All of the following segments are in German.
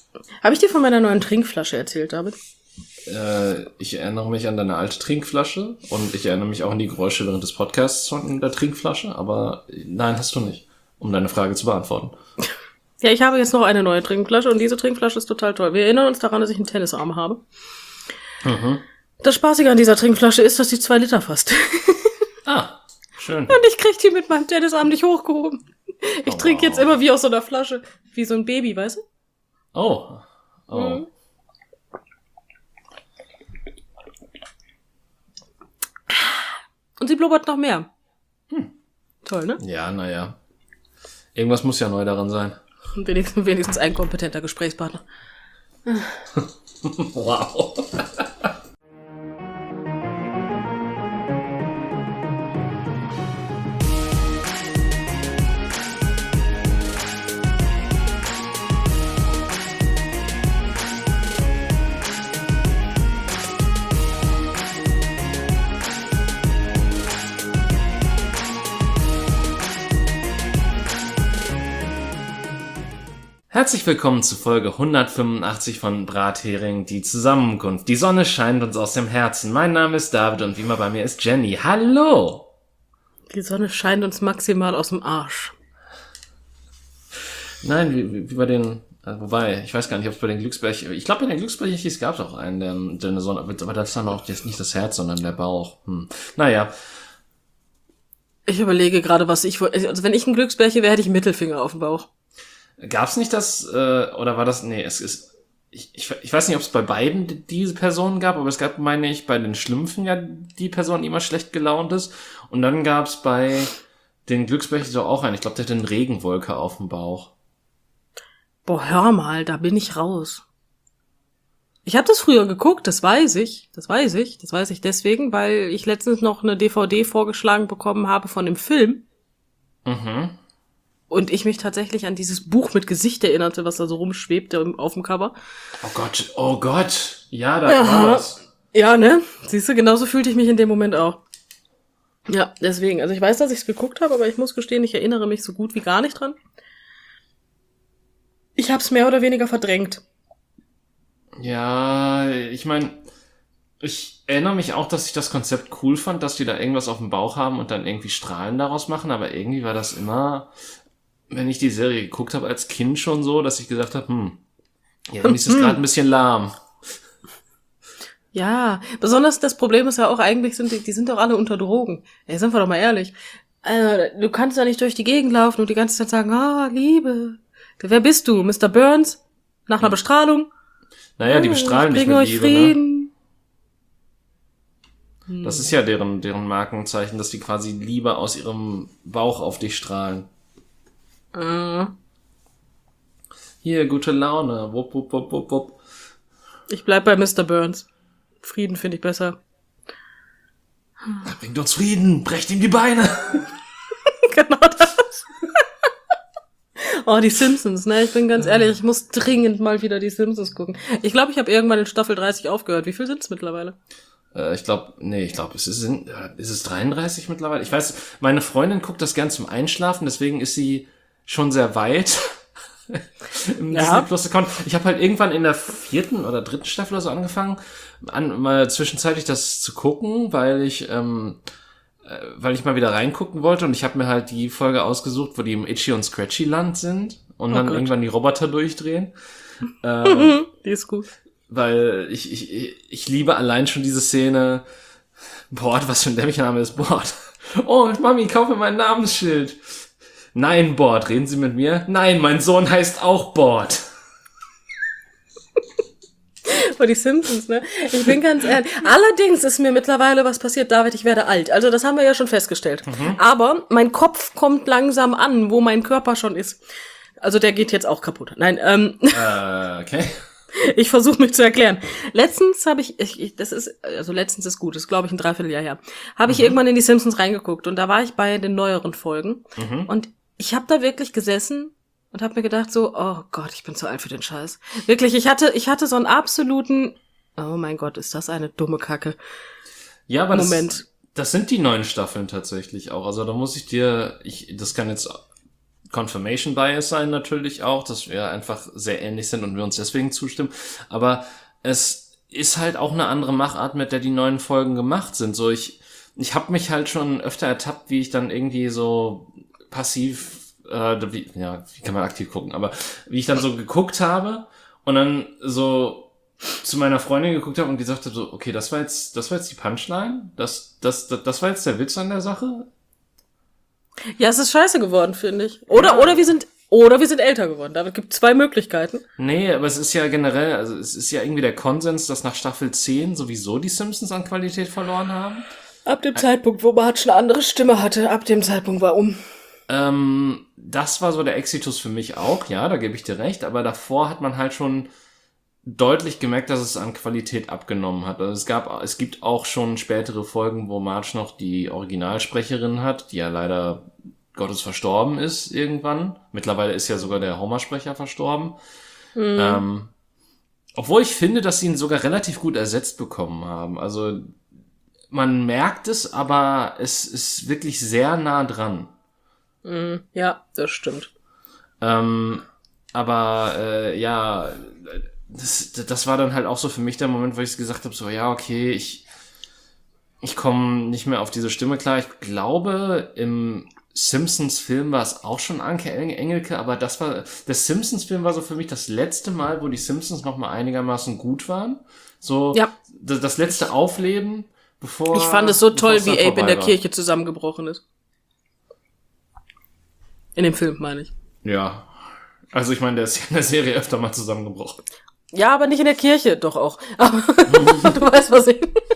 Habe ich dir von meiner neuen Trinkflasche erzählt, David? Ich erinnere mich an deine alte Trinkflasche und ich erinnere mich auch an die Geräusche während des Podcasts von der Trinkflasche, aber nein, hast du nicht, um deine Frage zu beantworten. Ja, ich habe jetzt noch eine neue Trinkflasche und diese Trinkflasche ist total toll. Wir erinnern uns daran, dass ich einen Tennisarm habe. Mhm. Das Spaßige an dieser Trinkflasche ist, dass sie 2 Liter fasst. Ah, schön. Und ich krieg die mit meinem Tennisarm nicht hochgehoben. Ich trinke jetzt immer wie aus so einer Flasche, wie so ein Baby, weißt du? Oh. Mhm. Und sie blubbert noch mehr. Toll, ne? Ja, naja. Irgendwas muss ja neu daran sein. Und wenigstens ein kompetenter Gesprächspartner. Wow. Herzlich willkommen zu Folge 185 von Brathering, die Zusammenkunft. Die Sonne scheint uns aus dem Herzen. Mein Name ist David und wie immer bei mir ist Jenny. Hallo! Die Sonne scheint uns maximal aus dem Arsch. Nein, wie bei den... wobei, ich weiß gar nicht, ob es bei den Glücksbärchen... Ich glaube, bei den Glücksbärchen gab es auch einen, der eine Sonne... Aber das ist dann auch jetzt nicht das Herz, sondern der Bauch. Naja. Ich überlege gerade, was ich... Also wenn ich ein Glücksbärchen wäre, hätte ich einen Mittelfinger auf dem Bauch. Gab's nicht das, oder war das, nee, es ist, ich weiß nicht, ob es bei beiden diese Personen gab, aber es gab, meine ich, bei den Schlümpfen ja die Person, die immer schlecht gelaunt ist. Und dann gab's bei den Glücksbärchen so auch einen, ich glaube, der hatte eine Regenwolke auf dem Bauch. Boah, hör mal, da bin ich raus. Ich habe das früher geguckt, das weiß ich deswegen, weil ich letztens noch eine DVD vorgeschlagen bekommen habe von dem Film. Mhm. Und ich mich tatsächlich an dieses Buch mit Gesicht erinnerte, was da so rumschwebte auf dem Cover. Oh Gott. Ja, da war was. Ja, ne? Siehst du, genauso fühlte ich mich in dem Moment auch. Ja, deswegen. Also ich weiß, dass ich es geguckt habe, aber ich muss gestehen, ich erinnere mich so gut wie gar nicht dran. Ich habe es mehr oder weniger verdrängt. Ja, ich meine, ich erinnere mich auch, dass ich das Konzept cool fand, dass die da irgendwas auf dem Bauch haben und dann irgendwie Strahlen daraus machen, aber irgendwie war das immer... Wenn ich die Serie geguckt habe als Kind schon so, dass ich gesagt habe, irgendwie ist es gerade ein bisschen lahm. Ja, besonders das Problem ist ja auch eigentlich, die sind doch alle unter Drogen. Ey, sind wir doch mal ehrlich. Du kannst ja nicht durch die Gegend laufen und die ganze Zeit sagen, Liebe. Wer bist du? Mr. Burns? Nach einer Bestrahlung? Naja, die bestrahlen nicht mit Liebe, Frieden. Ne? Das ist ja deren Markenzeichen, dass die quasi Liebe aus ihrem Bauch auf dich strahlen. Hier, gute Laune. Wupp, wupp, wupp, wupp, wupp. Ich bleib bei Mr. Burns. Frieden finde ich besser. Er bringt uns Frieden. Brecht ihm die Beine. Genau das. Oh, die Simpsons, ne? Ich bin ganz ehrlich, ich muss dringend mal wieder die Simpsons gucken. Ich glaube, ich habe irgendwann in Staffel 30 aufgehört. Wie viel sind's mittlerweile? Ich glaube, ist es 33 mittlerweile? Ich weiß, meine Freundin guckt das gern zum Einschlafen, deswegen ist sie schon sehr weit im Disney Plus Account. Ich habe halt irgendwann in der 4. oder 3. Staffel oder so angefangen, mal zwischenzeitlich das zu gucken, weil ich mal wieder reingucken wollte und ich habe mir halt die Folge ausgesucht, wo die im Itchy und Scratchy Land sind und dann irgendwann die Roboter durchdrehen. Die ist gut. Weil ich liebe allein schon diese Szene. Bord, was für ein dämlicher Name ist Bord? Oh, Mami, kauf mir mein Namensschild. Nein, Bord, reden Sie mit mir? Nein, mein Sohn heißt auch Bord. Oh, die Simpsons, ne? Ich bin ganz ehrlich. Allerdings ist mir mittlerweile was passiert, David, ich werde alt. Also das haben wir ja schon festgestellt. Aber mein Kopf kommt langsam an, wo mein Körper schon ist. Also der geht jetzt auch kaputt. Nein, Okay. Ich versuche mich zu erklären. Letztens habe letztens ist gut, ist glaube ich ein Dreivierteljahr her, habe ich irgendwann in die Simpsons reingeguckt und da war ich bei den neueren Folgen und ich habe da wirklich gesessen und habe mir gedacht so, oh Gott, ich bin zu alt für den Scheiß. Wirklich, ich hatte so einen absoluten, oh mein Gott, ist das eine dumme Kacke. Ja, aber Moment. Das sind die neuen Staffeln tatsächlich auch. Also da muss ich dir, das kann jetzt Confirmation Bias sein natürlich auch, dass wir einfach sehr ähnlich sind und wir uns deswegen zustimmen. Aber es ist halt auch eine andere Machart, mit der die neuen Folgen gemacht sind. So, ich habe mich halt schon öfter ertappt, wie ich dann irgendwie so passiv, wie kann man aktiv gucken, aber wie ich dann so geguckt habe und dann so zu meiner Freundin geguckt habe und gesagt habe, so, okay, das war jetzt die Punchline, das war jetzt der Witz an der Sache. Ja, es ist scheiße geworden, finde ich. Oder wir sind älter geworden. Da gibt es 2 Möglichkeiten. Nee, aber es ist ja generell, also es ist ja irgendwie der Konsens, dass nach Staffel 10 sowieso die Simpsons an Qualität verloren haben. Ab dem Zeitpunkt, wo man schon eine andere Stimme hatte, ab dem Zeitpunkt war Das war so der Exitus für mich auch, ja, da gebe ich dir recht, aber davor hat man halt schon deutlich gemerkt, dass es an Qualität abgenommen hat. Also es gibt auch schon spätere Folgen, wo Marge noch die Originalsprecherin hat, die ja leider Gottes verstorben ist irgendwann. Mittlerweile ist ja sogar der Homer-Sprecher verstorben. Obwohl ich finde, dass sie ihn sogar relativ gut ersetzt bekommen haben. Also man merkt es, aber es ist wirklich sehr nah dran. Ja, das stimmt. Das war dann halt auch so für mich der Moment, wo ich gesagt habe, so, ja, okay, ich komme nicht mehr auf diese Stimme klar. Ich glaube, im Simpsons-Film war es auch schon Anke Engelke, aber der Simpsons-Film war so für mich das letzte Mal, wo die Simpsons noch mal einigermaßen gut waren. So, ja. Das letzte Aufleben, bevor... Ich fand es so toll, wie Abe in der Kirche zusammengebrochen ist. In dem Film, meine ich. Ja. Also ich meine, der ist ja in der Serie öfter mal zusammengebrochen. Ja, aber nicht in der Kirche, doch auch. Aber du weißt, was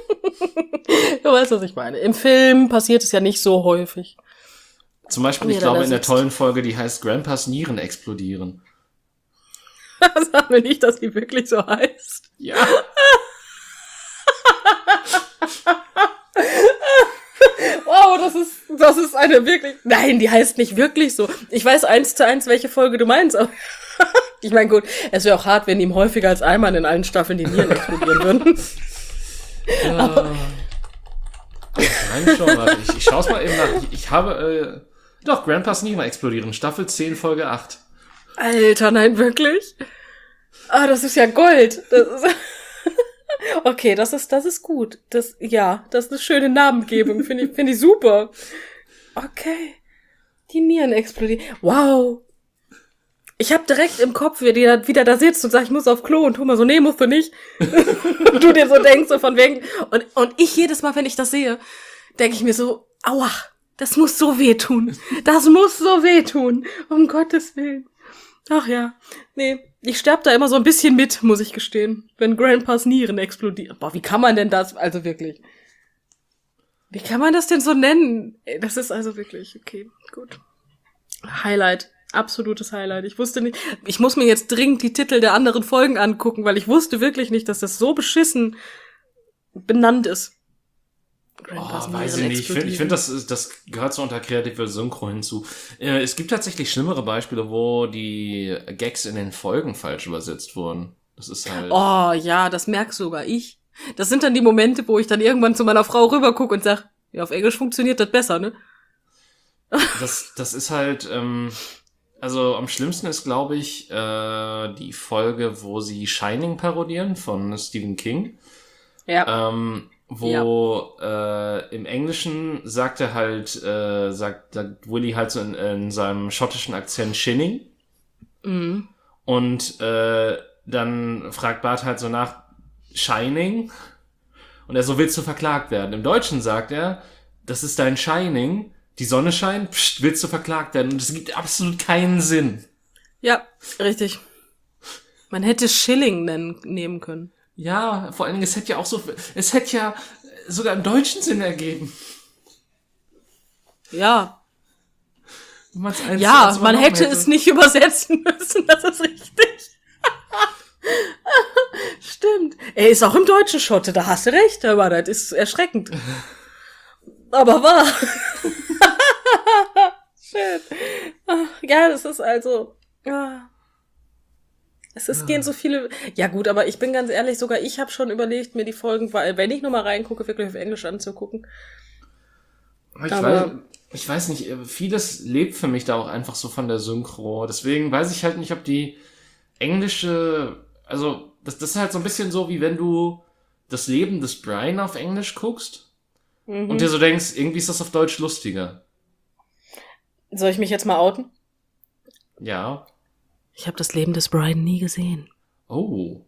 ich meine. Im Film passiert es ja nicht so häufig. Zum Beispiel, ich glaube, in der tollen Folge, die heißt Grandpas Nieren explodieren. Sag mir nicht, dass die wirklich so heißt. Ja. Wow, das ist eine wirklich... Nein, die heißt nicht wirklich so. Ich weiß 1:1, welche Folge du meinst, aber... Ich meine, gut, es wäre auch hart, wenn ihm häufiger als einmal in allen Staffeln die Nieren explodieren würden. Nein, schon, warte, ich schaue es mal eben nach. Ich habe, doch, Grandpas Nieren explodieren, Staffel 10, Folge 8. Alter, nein, wirklich? Ah, das ist ja Gold. Okay, das ist gut. Das ist eine schöne Namengebung, finde ich super. Okay. Die Nieren explodieren. Wow. Ich hab direkt im Kopf, wie die wieder da sitzt und sagt, ich muss auf Klo und Thomas so, nee, musst du nicht. Und du dir so denkst, so von wegen. Und ich jedes Mal, wenn ich das sehe, denke ich mir so, aua, das muss so wehtun. Das muss so wehtun. Um Gottes Willen. Ach ja. Nee, ich sterb da immer so ein bisschen mit, muss ich gestehen. Wenn Grandpas Nieren explodieren. Boah, wie kann man denn das, also wirklich. Wie kann man das denn so nennen? Das ist also wirklich, okay, gut. Highlight. Absolutes Highlight. Ich wusste nicht, ich muss mir jetzt dringend die Titel der anderen Folgen angucken, weil ich wusste wirklich nicht, dass das so beschissen benannt ist. Weiß ich nicht. Ich finde, das gehört so unter kreative Synchro hinzu. Es gibt tatsächlich schlimmere Beispiele, wo die Gags in den Folgen falsch übersetzt wurden. Das ist halt... Oh ja, das merk sogar ich. Das sind dann die Momente, wo ich dann irgendwann zu meiner Frau rüber gucke und sag, ja, auf Englisch funktioniert das besser, ne? Das ist halt... Also am schlimmsten ist, glaube ich, die Folge, wo sie Shining parodieren von Stephen King. Ja. Im Englischen sagt Willy halt so in seinem schottischen Akzent Shinning. Mhm. Und dann fragt Bart halt so nach Shining. Und er so, willst du verklagt werden? Im Deutschen sagt er, das ist dein Shining. Die Sonne scheint, willst du verklagt werden? Und es gibt absolut keinen Sinn. Ja, richtig. Man hätte Schilling nehmen können. Ja, vor allen Dingen, es hätte ja sogar einen deutschen Sinn ergeben. Ja. Man hätte es nicht übersetzen müssen, das ist richtig. Stimmt. Er ist auch im Deutschen Schotte, da hast du recht, aber das ist erschreckend. Aber wahr. Schön. Ja, das ist also... Gehen so viele... Ja gut, aber ich bin ganz ehrlich, sogar ich habe schon überlegt, mir die Folgen, wenn ich nochmal reingucke, wirklich auf Englisch anzugucken. ich weiß nicht, vieles lebt für mich da auch einfach so von der Synchro. Deswegen weiß ich halt nicht, ob die englische, also das ist halt so ein bisschen so, wie wenn du das Leben des Brian auf Englisch guckst und dir so denkst, irgendwie ist das auf Deutsch lustiger. Soll ich mich jetzt mal outen? Ja. Ich habe das Leben des Brian nie gesehen. Oh.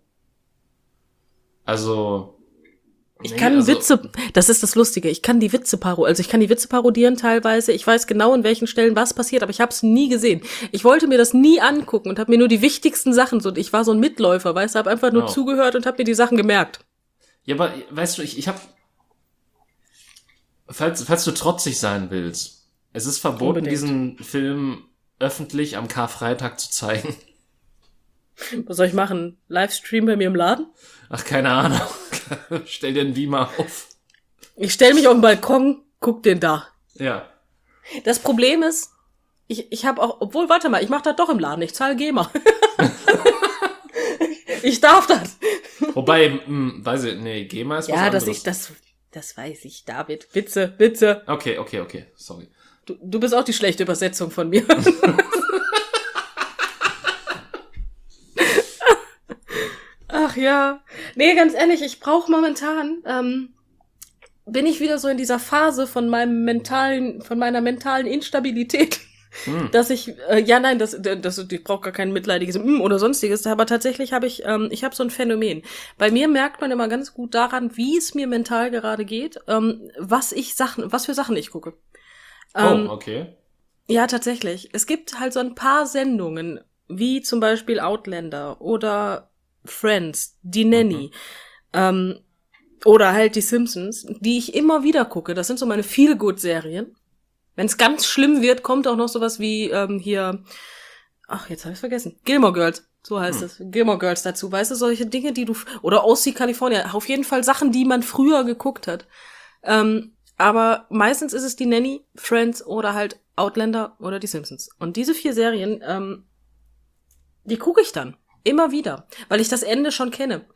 Also... Ich kann Witze, das ist das Lustige, ich kann die Witze parodieren teilweise, ich weiß genau, in welchen Stellen was passiert, aber ich habe es nie gesehen. Ich wollte mir das nie angucken und habe mir nur die wichtigsten Sachen, so ich war so ein Mitläufer, weißt du, habe einfach nur zugehört und habe mir die Sachen gemerkt. Ja, aber weißt du, ich habe, falls du trotzig sein willst, es ist verboten, unbedingt diesen Film öffentlich am Karfreitag zu zeigen. Was soll ich machen? Livestream bei mir im Laden? Ach, keine Ahnung. Stell dir einen Beamer auf. Ich stell mich auf den Balkon, guck den da. Ja. Das Problem ist, ich habe auch, obwohl, warte mal, ich mache das doch im Laden, ich zahle GEMA. Ich darf das. Wobei, weiß ich, nee, GEMA ist was anderes. Ja, das weiß ich, David. Bitte. Okay, sorry. Du bist auch die schlechte Übersetzung von mir. Ach ja. Nee, ganz ehrlich, ich brauche momentan, bin ich wieder so in dieser Phase von meiner mentalen Instabilität, dass ich, ich brauche gar kein mitleidiges oder sonstiges, aber tatsächlich habe ich habe so ein Phänomen. Bei mir merkt man immer ganz gut daran, wie es mir mental gerade geht, was für Sachen ich gucke. Okay. Ja, tatsächlich. Es gibt halt so ein paar Sendungen, wie zum Beispiel Outlander oder Friends, die Nanny, oder halt die Simpsons, die ich immer wieder gucke. Das sind so meine Feel-Good-Serien. Wenn es ganz schlimm wird, kommt auch noch sowas wie jetzt habe ich vergessen, Gilmore Girls, so heißt es, Gilmore Girls dazu. Weißt du, solche Dinge, oder OC California, auf jeden Fall Sachen, die man früher geguckt hat. Aber meistens ist es die Nanny, Friends oder halt Outlander oder die Simpsons. Und diese 4 Serien, die gucke ich dann. Immer wieder, weil ich das Ende schon kenne.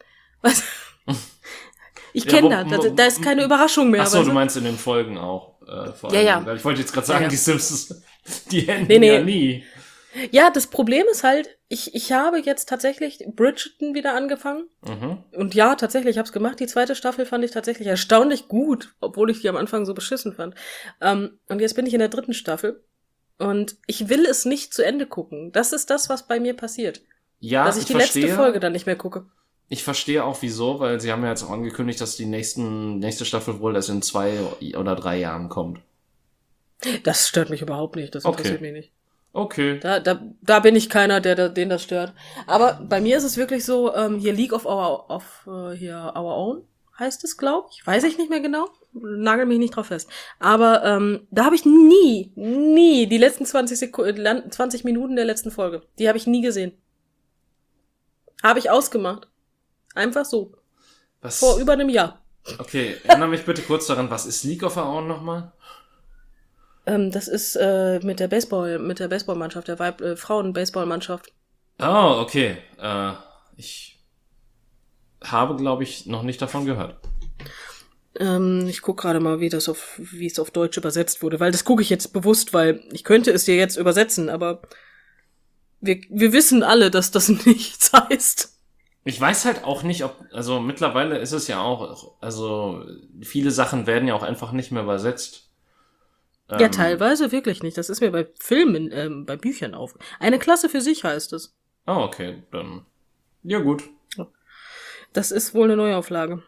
Ich kenne da ist keine Überraschung mehr. Ach so, du meinst in den Folgen auch. Vor allem. Ja. Ich wollte jetzt gerade sagen, die Simpsons, die enden ja nie. Ja, das Problem ist halt, ich habe jetzt tatsächlich Bridgerton wieder angefangen. Und ja, tatsächlich, ich habe es gemacht. Die 2. Staffel fand ich tatsächlich erstaunlich gut, obwohl ich die am Anfang so beschissen fand. Und jetzt bin ich in der 3. Staffel und ich will es nicht zu Ende gucken. Das ist das, was bei mir passiert. Ja, dass ich die letzte Folge dann nicht mehr gucke. Ich verstehe auch wieso, weil sie haben ja jetzt auch angekündigt, dass die nächste Staffel wohl erst in 2 oder 3 Jahren kommt. Das stört mich überhaupt nicht, das interessiert mich nicht. Okay. Da bin ich keiner, den das stört. Aber bei mir ist es wirklich so, hier League of Our Own heißt es, glaube ich. Weiß ich nicht mehr genau. Nagel mich nicht drauf fest. Aber da habe ich nie die letzten 20 Minuten der letzten Folge, die habe ich nie gesehen. Habe ich ausgemacht. Einfach so. Was? Vor über einem Jahr. Okay, erinnere mich bitte kurz daran, was ist League of Our Own nochmal? Das ist mit der Baseballmannschaft, der Frauen-Baseballmannschaft. Oh, okay. Ich habe, glaube ich, noch nicht davon gehört. Ich gucke gerade mal, wie es auf Deutsch übersetzt wurde, weil das gucke ich jetzt bewusst, weil ich könnte es dir jetzt übersetzen, aber wir wissen alle, dass das nichts heißt. Ich weiß halt auch nicht, also mittlerweile ist es ja auch, also viele Sachen werden ja auch einfach nicht mehr übersetzt. Ja, teilweise wirklich nicht. Das ist mir bei Filmen, bei Büchern auf. Eine Klasse für sich heißt es. Oh, okay, dann. Ja, gut. Das ist wohl eine Neuauflage.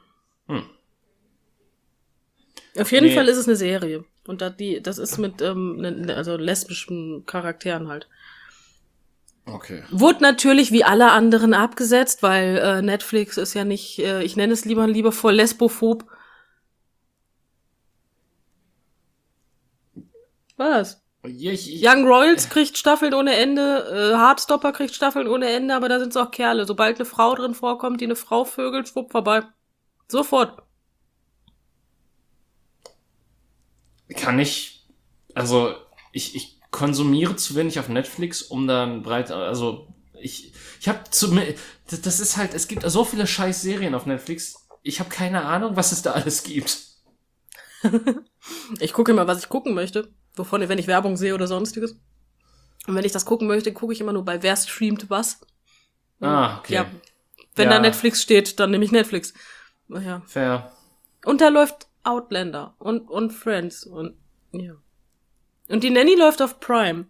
Auf jeden Fall ist es eine Serie. Und das ist mit also lesbischen Charakteren halt. Okay. Wurde natürlich wie alle anderen abgesetzt, weil Netflix ist ja nicht, ich nenne es liebevoll lesbophob. Was? Young Royals kriegt Staffeln ohne Ende, Heartstopper kriegt Staffeln ohne Ende, aber da sind's auch Kerle. Sobald eine Frau drin vorkommt, die eine Frau vögelt, schwupp, vorbei. Sofort. Ich konsumiere zu wenig auf Netflix, um dann das ist halt, es gibt so viele scheiß Serien auf Netflix, ich habe keine Ahnung, was es da alles gibt. Ich gucke immer, was ich gucken möchte. wovon, wenn ich Werbung sehe oder sonstiges. Und wenn ich das gucken möchte, gucke ich immer nur bei wer streamt was. Okay. Ja. Wenn da Netflix steht, dann nehme ich Netflix. Ja. Fair. Und da läuft Outlander und Friends und ja. Und die Nanny läuft auf Prime.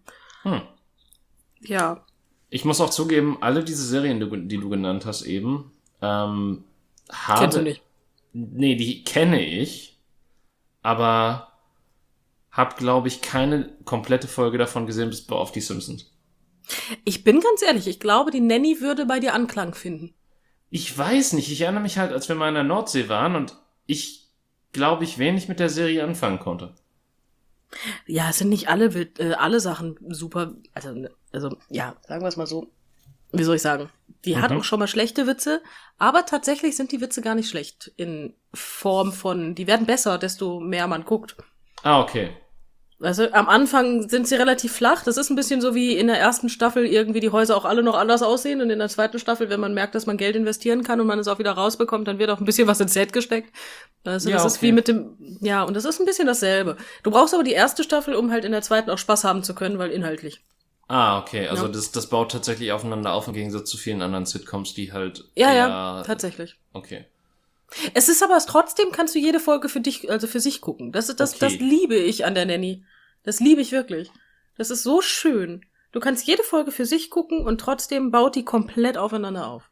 Ja. Ich muss auch zugeben, alle diese Serien, die du genannt hast eben, Kennst du nicht? Nee, die kenne ich, aber habe, glaube ich, keine komplette Folge davon gesehen, bis auf die Simpsons. Ich bin ganz ehrlich, ich glaube, die Nanny würde bei dir Anklang finden. Ich weiß nicht, ich erinnere mich halt, als wir mal in der Nordsee waren und ich glaube, ich wenig mit der Serie anfangen konnte. Ja, es sind nicht alle Sachen super, also ja, sagen wir es mal so. Wie soll ich sagen? Die hat auch schon mal schlechte Witze, aber tatsächlich sind die Witze gar nicht schlecht in Form von, die werden besser, desto mehr man guckt. Okay. Also am Anfang sind sie relativ flach. Das ist ein bisschen so wie in der ersten Staffel irgendwie die Häuser auch alle noch anders aussehen. Und in der zweiten Staffel, wenn man merkt, dass man Geld investieren kann und man es auch wieder rausbekommt, dann wird auch ein bisschen was ins Set gesteckt. Also das ist wie mit dem, ja, und das ist ein bisschen dasselbe. Du brauchst aber die erste Staffel, um halt in der zweiten auch Spaß haben zu können, weil inhaltlich. Okay. Also das baut tatsächlich aufeinander auf im Gegensatz zu vielen anderen Sitcoms, die halt Ja, tatsächlich. Okay. Es ist aber trotzdem kannst du jede Folge für dich, also für sich gucken. Das liebe ich an der Nanny. Das liebe ich wirklich. Das ist so schön. Du kannst jede Folge für sich gucken und trotzdem baut die komplett aufeinander auf.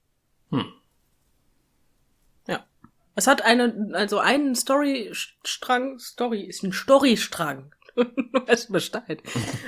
Ja. Es hat einen Storystrang. Du weißt Bescheid.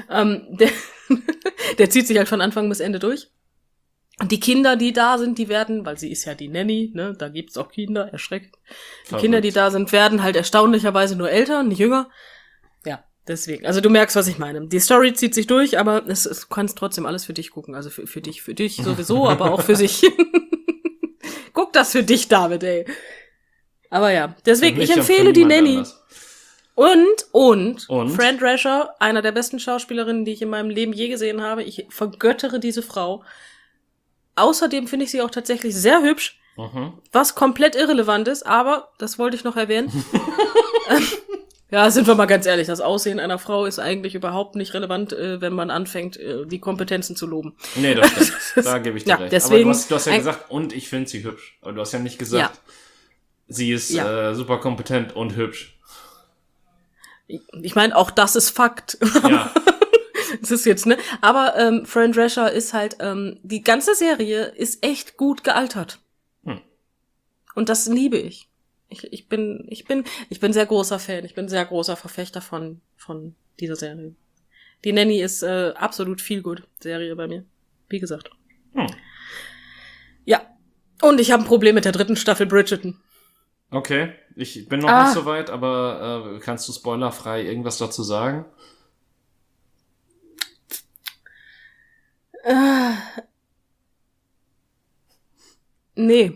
Der zieht sich halt von Anfang bis Ende durch. Und die Kinder, die da sind, die werden, weil sie ist ja die Nanny, ne, da gibt's auch Kinder, erschreckend. Die Kinder, die da sind, werden halt erstaunlicherweise nur älter, nicht jünger. Ja, deswegen. Also du merkst, was ich meine. Die Story zieht sich durch, aber du kannst trotzdem alles für dich gucken. Also für dich sowieso, aber auch für sich. Guck das für dich, David, ey. Aber ja, deswegen, ich empfehle die Nanny. Und Fran Drescher, einer der besten Schauspielerinnen, die ich in meinem Leben je gesehen habe. Ich vergöttere diese Frau. Außerdem finde ich sie auch tatsächlich sehr hübsch, was komplett irrelevant ist, aber das wollte ich noch erwähnen. Ja, sind wir mal ganz ehrlich, das Aussehen einer Frau ist eigentlich überhaupt nicht relevant, wenn man anfängt, die Kompetenzen zu loben. Nee, das stimmt. Da gebe ich dir recht. Deswegen, aber du hast ja gesagt, und ich finde sie hübsch. Aber du hast ja nicht gesagt, sie ist super kompetent und hübsch. Ich meine, auch das ist Fakt. Ja. Das ist jetzt, ne? Aber Fran Drescher ist halt, die ganze Serie ist echt gut gealtert. Und das liebe ich. Ich bin sehr großer Fan. Ich bin sehr großer Verfechter von dieser Serie. Die Nanny ist absolut Feel-Good-Serie bei mir. Wie gesagt. Ja. Und ich habe ein Problem mit der 3. Staffel Bridgerton. Okay. Ich bin noch nicht so weit, aber kannst du spoilerfrei irgendwas dazu sagen? Nee.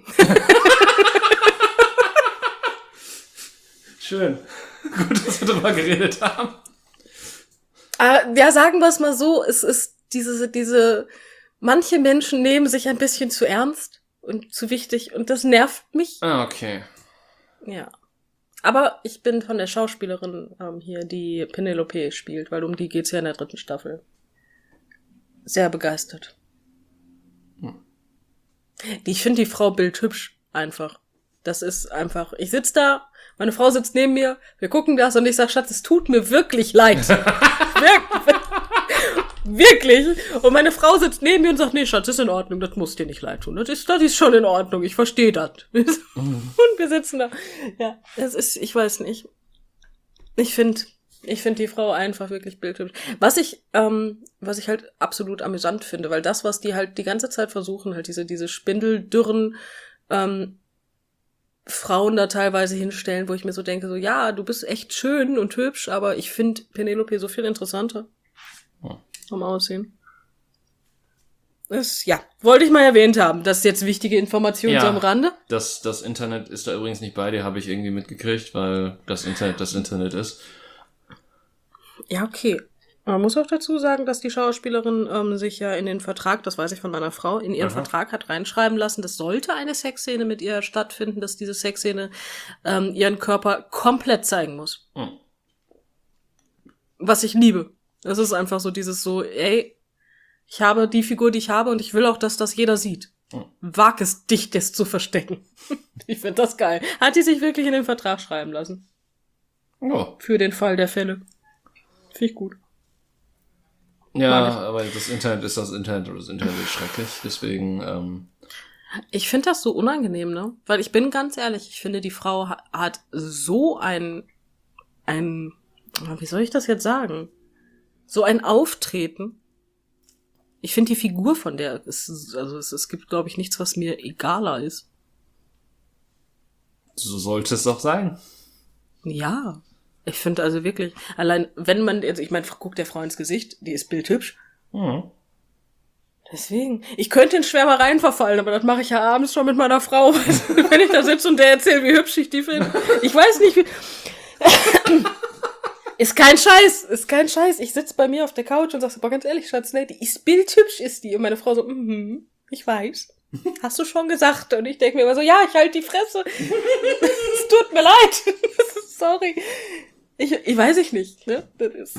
Schön. Gut, dass wir darüber geredet haben. Ja, sagen wir es mal so, es ist diese manche Menschen nehmen sich ein bisschen zu ernst und zu wichtig und das nervt mich. Okay. Ja. Aber ich bin von der Schauspielerin hier, die Penelope spielt, weil um die geht's ja in der 3. Staffel. Sehr begeistert. Ich finde die Frau bildhübsch einfach. Das ist einfach, ich sitz da, meine Frau sitzt neben mir, wir gucken das und ich sag, Schatz, es tut mir wirklich leid. Wirklich. Und meine Frau sitzt neben mir und sagt, nee, Schatz, ist in Ordnung, das muss dir nicht leid tun. Das ist schon in Ordnung, ich verstehe das. Und wir sitzen da. Ja, es ist, ich weiß nicht. Ich finde die Frau einfach wirklich bildhübsch. Was ich halt absolut amüsant finde, weil das, was die halt die ganze Zeit versuchen, halt diese spindeldürren Frauen da teilweise hinstellen, wo ich mir so denke, so, ja, du bist echt schön und hübsch, aber ich finde Penelope so viel interessanter. Vom Aussehen. Das, wollte ich mal erwähnt haben. Das ist jetzt wichtige Information so am Rande. Das Internet ist da übrigens nicht bei dir, habe ich irgendwie mitgekriegt, weil das Internet ist. Ja, okay. Man muss auch dazu sagen, dass die Schauspielerin sich ja in den Vertrag, das weiß ich von meiner Frau, in ihren Vertrag hat reinschreiben lassen, das sollte eine Sexszene mit ihr stattfinden, dass diese Sexszene ihren Körper komplett zeigen muss. Was ich liebe. Das ist einfach so dieses so, ey, ich habe die Figur, die ich habe und ich will auch, dass das jeder sieht. Wag es, dich das zu verstecken. Ich finde das geil. Hat die sich wirklich in den Vertrag schreiben lassen. Ja. Für den Fall der Fälle. Finde ich gut. Ja, aber das Internet ist schrecklich, deswegen, Ich finde das so unangenehm, ne? Weil ich bin ganz ehrlich, ich finde, die Frau hat so ein, wie soll ich das jetzt sagen? So ein Auftreten. Ich finde die Figur von der, es gibt, glaube ich, nichts, was mir egaler ist. so sollte es doch sein. Ja. Ich finde also wirklich, allein, wenn man, also ich meine, guckt der Frau ins Gesicht, die ist bildhübsch. Mhm. Deswegen, ich könnte in Schwärmereien verfallen, aber das mache ich ja abends schon mit meiner Frau, wenn ich da sitze und der erzählt, wie hübsch ich die finde. Ich weiß nicht, wie... Ist kein Scheiß. Ich sitze bei mir auf der Couch und sag so, boah, ganz ehrlich, Schatz, ne, die ist bildhübsch, ist die. Und meine Frau so, ich weiß. Hast du schon gesagt? Und ich denke mir immer so, ja, ich halte die Fresse. Es tut mir leid. Sorry. Ich weiß ich nicht, ne? Das ist...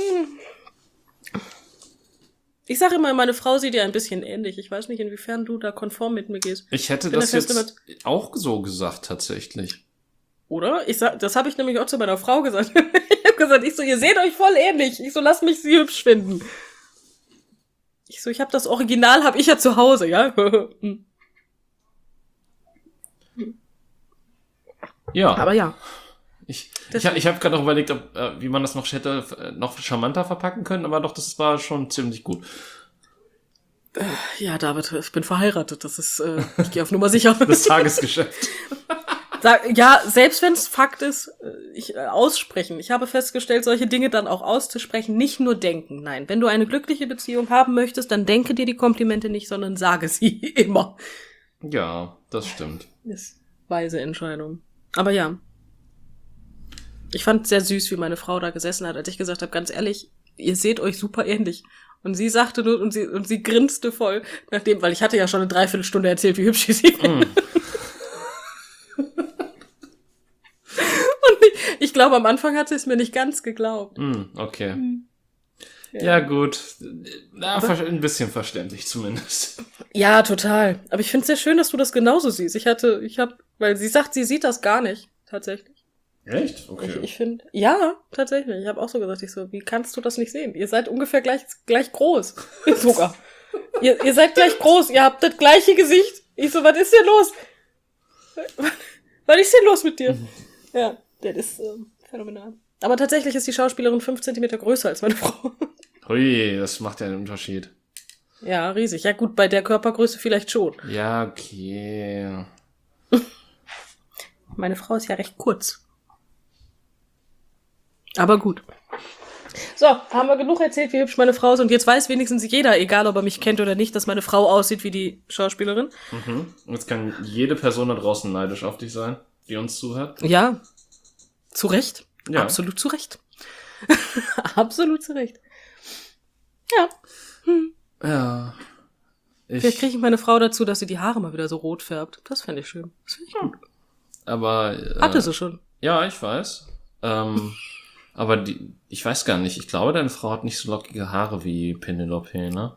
Ich sage immer, meine Frau sieht ja ein bisschen ähnlich. Ich weiß nicht, inwiefern du da konform mit mir gehst. Ich hätte das jetzt auch so gesagt, tatsächlich. Oder? Das habe ich nämlich auch zu meiner Frau gesagt. Ich habe gesagt, ihr seht euch voll ähnlich. Lass mich sie hübsch finden. Ich habe das Original, habe ich ja zu Hause, ja? Ja. Aber ja. Ich habe gerade noch überlegt, wie man das noch hätte noch charmanter verpacken können, aber doch, das war schon ziemlich gut. Ja, David, ich bin verheiratet. Das ist, ich gehe auf Nummer sicher. Das Tagesgeschäft. Ja, selbst wenn es Fakt ist, aussprechen. Ich habe festgestellt, solche Dinge dann auch auszusprechen, nicht nur denken. Nein, wenn du eine glückliche Beziehung haben möchtest, dann denke dir die Komplimente nicht, sondern sage sie immer. Ja, das stimmt. Das ist weise Entscheidung. Aber ja. Ich fand sehr süß, wie meine Frau da gesessen hat, als ich gesagt habe, ganz ehrlich, ihr seht euch super ähnlich. Und sie sagte nur, und sie grinste voll, nachdem, weil ich hatte ja schon eine Dreiviertelstunde erzählt, wie hübsch sie ist. Und ich glaube, am Anfang hat sie es mir nicht ganz geglaubt. Okay. Ja, gut. Na, ein bisschen verständlich zumindest. Ja, total. Aber ich finde es sehr schön, dass du das genauso siehst. Weil sie sagt, sie sieht das gar nicht, tatsächlich. Echt? Okay. Ich finde, ja, tatsächlich. Ich habe auch so gesagt, wie kannst du das nicht sehen? Ihr seid ungefähr gleich groß. Sogar. ihr seid gleich groß, ihr habt das gleiche Gesicht. Ich so, was ist denn los? Was ist denn los mit dir? Ja, das ist phänomenal. Aber tatsächlich ist die Schauspielerin 5 Zentimeter größer als meine Frau. Hui, das macht ja einen Unterschied. Ja, riesig. Ja gut, bei der Körpergröße vielleicht schon. Ja, okay. Meine Frau ist ja recht kurz. Aber gut. So, haben wir genug erzählt, wie hübsch meine Frau ist. Und jetzt weiß wenigstens jeder, egal ob er mich kennt oder nicht, dass meine Frau aussieht wie die Schauspielerin. Mhm. Jetzt kann jede Person da draußen neidisch auf dich sein, die uns zuhört. Ja, zu Recht. Ja. Absolut zu Recht. Absolut zu Recht. Ja. Ja. Vielleicht kriege ich meine Frau dazu, dass sie die Haare mal wieder so rot färbt. Das fände ich schön. Das finde ich gut. Aber hatte sie schon. Ja, ich weiß. Aber ich weiß gar nicht. Ich glaube, deine Frau hat nicht so lockige Haare wie Penelope, ne?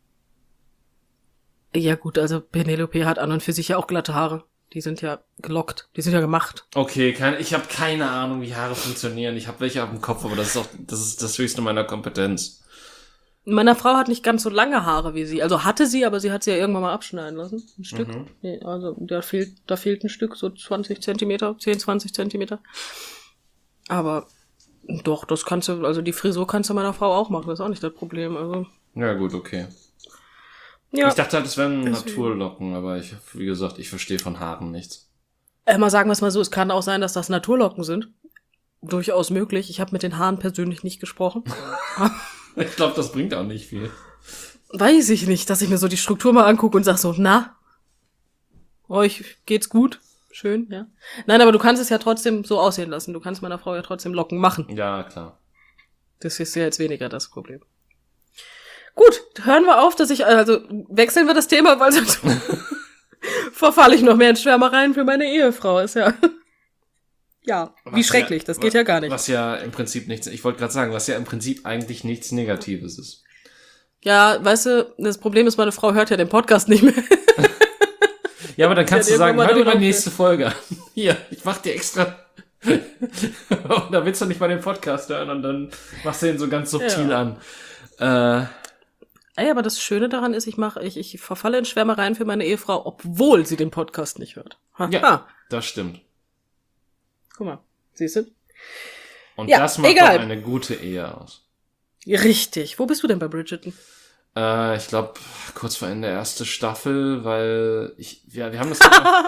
Ja gut, also Penelope hat an und für sich ja auch glatte Haare. Die sind ja gelockt. Die sind ja gemacht. Okay, ich habe keine Ahnung, wie Haare funktionieren. Ich habe welche auf dem Kopf, aber das ist das höchste meiner Kompetenz. Meine Frau hat nicht ganz so lange Haare wie sie. Also hatte sie, aber sie hat sie ja irgendwann mal abschneiden lassen. Ein Stück. Nee, also da fehlt ein Stück, so 20 Zentimeter, 10, 20 Zentimeter. Aber doch, das kannst du, also die Frisur kannst du meiner Frau auch machen. Das ist auch nicht das Problem. Also. Ja gut, okay. Ja. Ich dachte halt, es wären Naturlocken, aber wie gesagt, ich verstehe von Haaren nichts. Mal sagen wir es mal so, es kann auch sein, dass das Naturlocken sind. Durchaus möglich. Ich habe mit den Haaren persönlich nicht gesprochen. Ich glaube, das bringt auch nicht viel. Weiß ich nicht, dass ich mir so die Struktur mal angucke und sag so, na, euch geht's gut? Schön, ja. Nein, aber du kannst es ja trotzdem so aussehen lassen. Du kannst meiner Frau ja trotzdem Locken machen. Ja, klar. Das ist ja jetzt weniger das Problem. Gut, hören wir auf, also wechseln wir das Thema, weil sonst verfalle ich noch mehr in Schwärmereien für meine Ehefrau. Ist ja Ja, wie schrecklich, das geht ja gar nicht. Was ja im Prinzip ich wollte gerade sagen, was ja im Prinzip eigentlich nichts Negatives ist. Ja, weißt du, das Problem ist, meine Frau hört ja den Podcast nicht mehr. Ja, aber dann kannst du sagen, hör dir mal die nächste Folge an. Hier, ich mach dir extra. Und da willst du nicht mal den Podcast hören und dann machst du ihn so ganz subtil an. Ey, aber das Schöne daran ist, ich verfalle in Schwärmereien für meine Ehefrau, obwohl sie den Podcast nicht hört. Ja, das stimmt. Guck mal, siehst du? Und das macht doch eine gute Ehe aus. Richtig. Wo bist du denn bei Bridgerton? Ich glaube, kurz vor Ende der ersten Staffel, weil wir haben das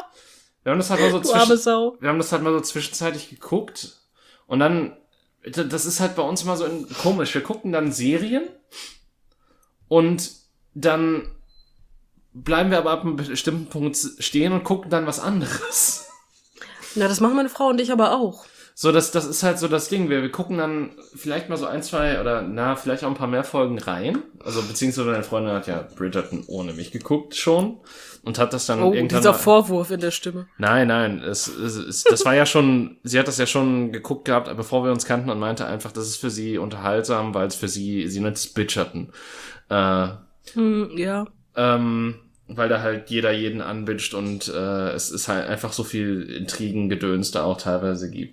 halt mal so zwischenzeitlich geguckt und dann, das ist halt bei uns immer so komisch, wir gucken dann Serien und dann bleiben wir aber ab einem bestimmten Punkt stehen und gucken dann was anderes. Na, das machen meine Frau und ich aber auch. So, das ist halt so das Ding. Wir gucken dann vielleicht mal so 1, 2 oder vielleicht auch ein paar mehr Folgen rein. Also, beziehungsweise meine Freundin hat ja Bridgerton ohne mich geguckt schon und hat das dann irgendwann. Dieser Vorwurf in der Stimme. Nein, das war ja schon, sie hat das ja schon geguckt gehabt, bevor wir uns kannten und meinte einfach, das ist für sie unterhaltsam, weil es für sie nennt es Bridgerton. Ja. Weil da halt jeder jeden anbitscht und es ist halt einfach so viel Intrigengedöns da auch teilweise gibt.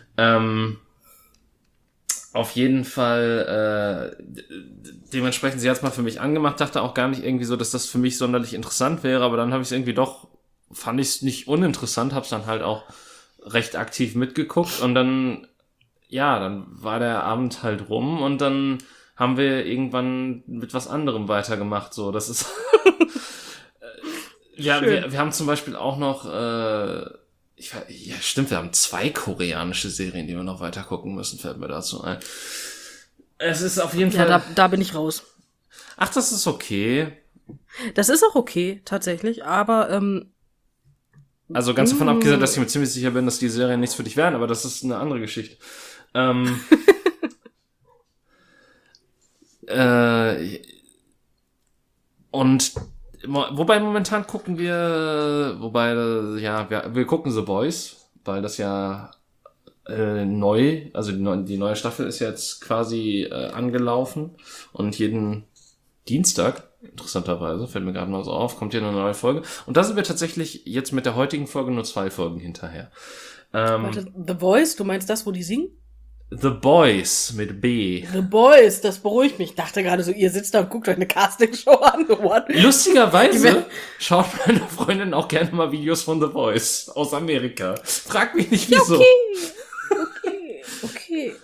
Auf jeden Fall dementsprechend, sie hat es mal für mich angemacht, dachte auch gar nicht irgendwie so, dass das für mich sonderlich interessant wäre, aber dann habe ich es irgendwie doch, fand ich es nicht uninteressant, habe es dann halt auch recht aktiv mitgeguckt und dann war der Abend halt rum und dann haben wir irgendwann mit was anderem weitergemacht, so, das ist wir haben zum Beispiel auch noch stimmt, wir haben 2 koreanische Serien, die wir noch weiter gucken müssen, fällt mir dazu ein. Es ist auf jeden Fall... Ja, da bin ich raus. Ach, das ist okay. Das ist auch okay, tatsächlich, aber... Also ganz davon abgesehen, dass ich mir ziemlich sicher bin, dass die Serien nichts für dich wären, aber das ist eine andere Geschichte. Und wobei momentan gucken wir gucken The Boys, weil das ja neu, also die neue Staffel ist jetzt quasi angelaufen und jeden Dienstag, interessanterweise, fällt mir gerade mal so auf, kommt hier eine neue Folge. Und da sind wir tatsächlich jetzt mit der heutigen Folge nur 2 Folgen hinterher. Warte, The Boys, du meinst das, wo die singen? The Boys mit B. The Boys, das beruhigt mich. Ich dachte gerade so, ihr sitzt da und guckt euch eine Castingshow an. What? Lustigerweise schaut meine Freundin auch gerne mal Videos von The Boys aus Amerika. Frag mich nicht, wieso. Okay.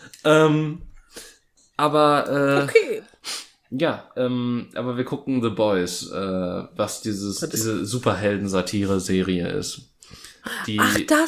Aber okay. Aber wir gucken The Boys, was diese Superhelden-Satire-Serie ist. Die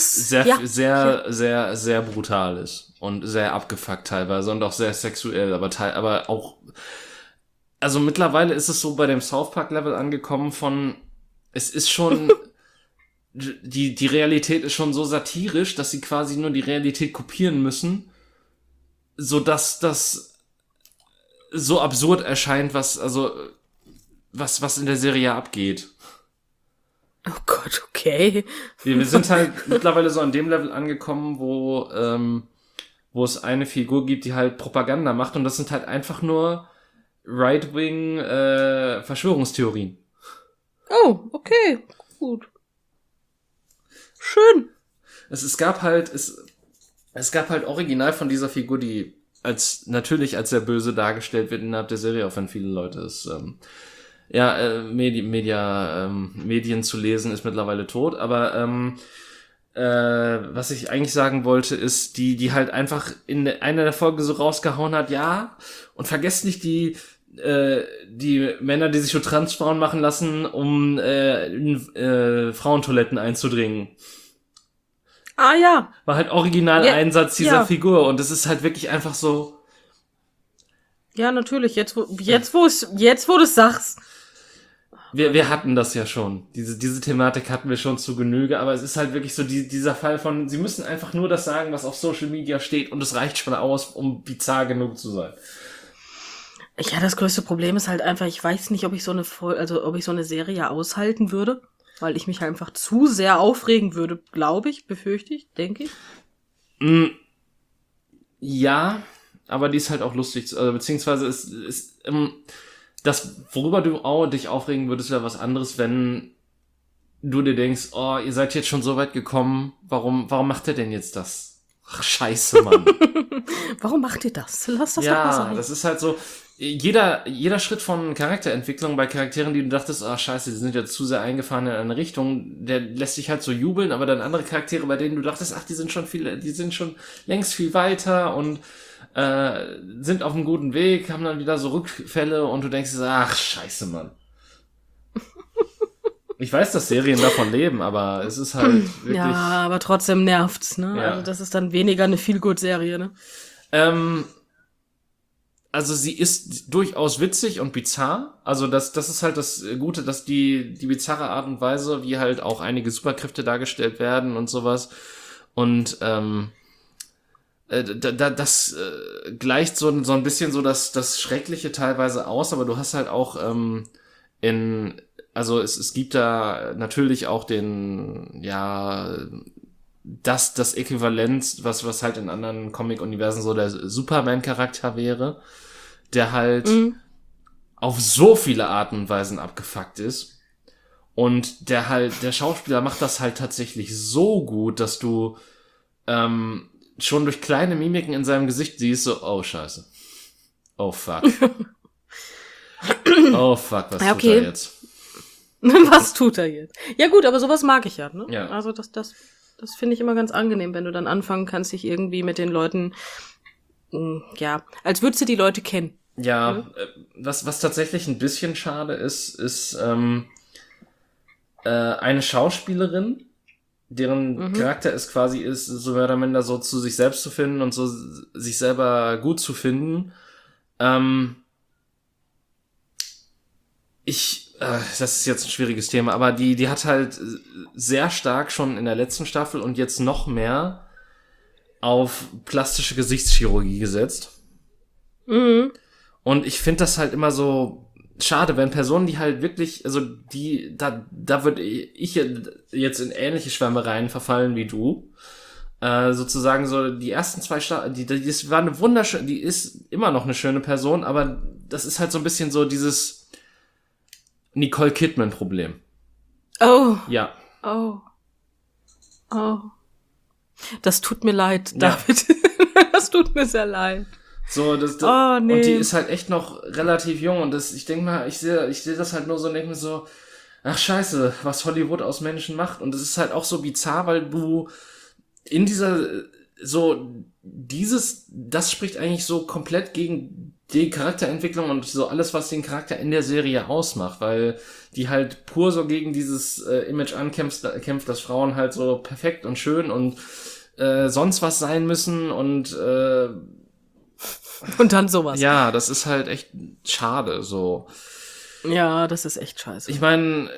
sehr brutal ist und sehr abgefuckt teilweise und auch sehr sexuell, aber auch, also mittlerweile ist es so bei dem South Park Level angekommen es ist schon, die Realität ist schon so satirisch, dass sie quasi nur die Realität kopieren müssen, so dass das so absurd erscheint, was in der Serie abgeht. Oh Gott, okay. Wir sind halt mittlerweile so an dem Level angekommen, wo es eine Figur gibt, die halt Propaganda macht und das sind halt einfach nur Right-Wing Verschwörungstheorien. Oh, okay, gut. Schön. Es gab halt original von dieser Figur, die natürlich als sehr böse dargestellt wird innerhalb der Serie, auch wenn viele Leute es Medien zu lesen ist mittlerweile tot, aber was ich eigentlich sagen wollte, ist, die halt einfach in einer der Folgen so rausgehauen hat, und vergesst nicht die Männer, die sich so Transfrauen machen lassen, um in Frauentoiletten einzudringen. Ah ja. War halt Original-Einsatz dieser Figur und es ist halt wirklich einfach so. Ja, natürlich, jetzt wo du es sagst. Wir hatten das ja schon. Diese Thematik hatten wir schon zu Genüge, aber es ist halt wirklich so dieser Fall von, sie müssen einfach nur das sagen, was auf Social Media steht und es reicht schon aus, um bizarr genug zu sein. Ja, das größte Problem ist halt einfach, ich weiß nicht, ob ich so eine Serie aushalten würde, weil ich mich einfach zu sehr aufregen würde, glaube ich, befürchte ich, denke ich. Ja, aber die ist halt auch lustig, also beziehungsweise ist das, worüber du dich aufregen würdest, wäre was anderes, wenn du dir denkst, oh, ihr seid jetzt schon so weit gekommen, warum macht ihr denn jetzt das? Ach, scheiße, Mann. Warum macht ihr das? Lass das doch Ja, mal sein. das ist halt so, jeder Schritt von Charakterentwicklung bei Charakteren, die du dachtest, ach scheiße, die sind ja zu sehr eingefahren in eine Richtung, der lässt sich halt so jubeln, aber dann andere Charaktere, bei denen du dachtest, ach, die sind schon längst viel weiter und sind auf einem guten Weg, haben dann wieder so Rückfälle und du denkst, ach scheiße, Mann. Ich weiß, dass Serien davon leben, aber es ist halt wirklich... Ja, aber trotzdem nervt's, ne? Ja. Also das ist dann weniger eine Feel-Good-Serie, ne? Also sie ist durchaus witzig und bizarr. Also das ist halt das Gute, dass die bizarre Art und Weise, wie halt auch einige Superkräfte dargestellt werden und sowas. Und das gleicht so ein bisschen so das Schreckliche teilweise aus, aber du hast halt auch also es gibt da natürlich auch das Äquivalent, was halt in anderen Comic-Universen so der Superman-Charakter wäre, der halt auf so viele Arten und Weisen abgefuckt ist. Und der Schauspieler macht das halt tatsächlich so gut, dass du schon durch kleine Mimiken in seinem Gesicht siehst, so, oh, scheiße. Oh, fuck. Oh, fuck, was tut er jetzt? Was tut er jetzt? Ja gut, aber sowas mag ich ja, ne? Ja. Also das finde ich immer ganz angenehm, wenn du dann anfangen kannst, dich irgendwie mit den Leuten, ja, als würdest du die Leute kennen. Ja, was tatsächlich ein bisschen schade ist eine Schauspielerin, deren Charakter es quasi ist, so mehr oder minder so zu sich selbst zu finden und so sich selber gut zu finden. Das ist jetzt ein schwieriges Thema, aber die hat halt sehr stark schon in der letzten Staffel und jetzt noch mehr auf plastische Gesichtschirurgie gesetzt. Mhm. Und ich finde das halt immer so schade, wenn Personen, die halt wirklich, also da würde ich jetzt in ähnliche Schwärmereien verfallen wie du. Sozusagen so die ersten 2 Staffeln, die war eine wunderschöne, die ist immer noch eine schöne Person, aber das ist halt so ein bisschen so dieses Nicole Kidman-Problem. Oh. Ja. Oh. Das tut mir leid, David. Ja. Das tut mir sehr leid. So, nee. Und die ist halt echt noch relativ jung und ich denke mal, ich sehe das halt nur so und denke mir so, ach scheiße, was Hollywood aus Menschen macht. Und es ist halt auch so bizarr, weil du in das spricht eigentlich so komplett gegen die Charakterentwicklung und so alles, was den Charakter in der Serie ausmacht, weil die halt pur so gegen dieses Image kämpft, dass Frauen halt so perfekt und schön und sonst was sein müssen und dann sowas. Ja, das ist halt echt schade, so. Ja, das ist echt scheiße. Ich meine,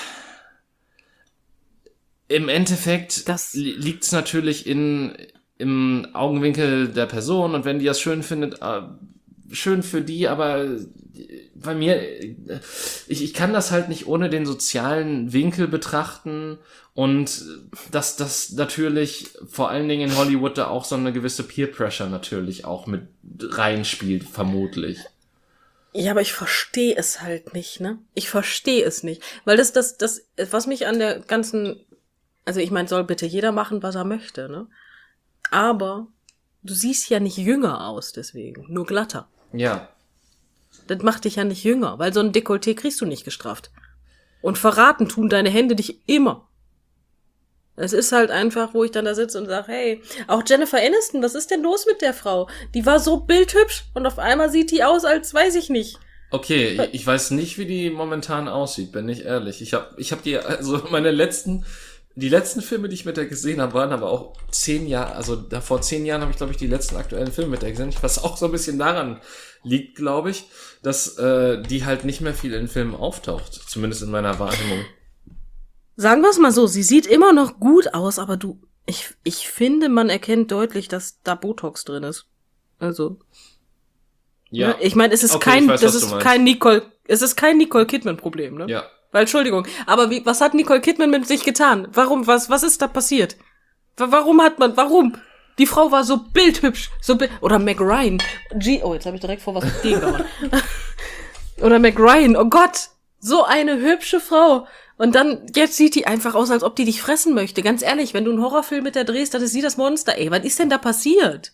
im Endeffekt liegt's natürlich im Augenwinkel der Person und wenn die das schön findet, schön für die, aber bei mir, ich kann das halt nicht ohne den sozialen Winkel betrachten und dass das natürlich vor allen Dingen in Hollywood da auch so eine gewisse Peer Pressure natürlich auch mit reinspielt, vermutlich. Ja, aber ich verstehe es halt nicht, ne? Ich verstehe es nicht. Weil das, was mich an der ganzen, also ich meine, soll bitte jeder machen, was er möchte, ne? Aber du siehst ja nicht jünger aus deswegen, nur glatter. Ja. Das macht dich ja nicht jünger, weil so ein Dekolleté kriegst du nicht gestraft. Und verraten tun deine Hände dich immer. Es ist halt einfach, wo ich dann da sitze und sage, hey, auch Jennifer Aniston, was ist denn los mit der Frau? Die war so bildhübsch und auf einmal sieht die aus, als weiß ich nicht. Okay, ich weiß nicht, wie die momentan aussieht, bin ich ehrlich. Ich hab die, also die letzten Filme, die ich mit der gesehen habe, waren aber auch 10 Jahre, also vor 10 Jahren habe ich, glaube ich, die letzten aktuellen Filme mit der gesehen, was auch so ein bisschen daran liegt, glaube ich, dass die halt nicht mehr viel in Filmen auftaucht, zumindest in meiner Wahrnehmung. Sagen wir es mal so, sie sieht immer noch gut aus, aber ich finde, man erkennt deutlich, dass da Botox drin ist. Also. Ja. Ne? Ich meine, es ist kein Nicole Kidman Problem, ne? Ja. Weil, Entschuldigung, aber was hat Nicole Kidman mit sich getan? Was ist da passiert? Warum? Die Frau war so bildhübsch. Oder Meg Ryan. Jetzt habe ich direkt vor was mit dem gemacht. Oder Meg Ryan. Oh Gott. So eine hübsche Frau. Und dann, jetzt sieht die einfach aus, als ob die dich fressen möchte. Ganz ehrlich, wenn du einen Horrorfilm mit der drehst, dann ist sie das Monster. Ey, was ist denn da passiert?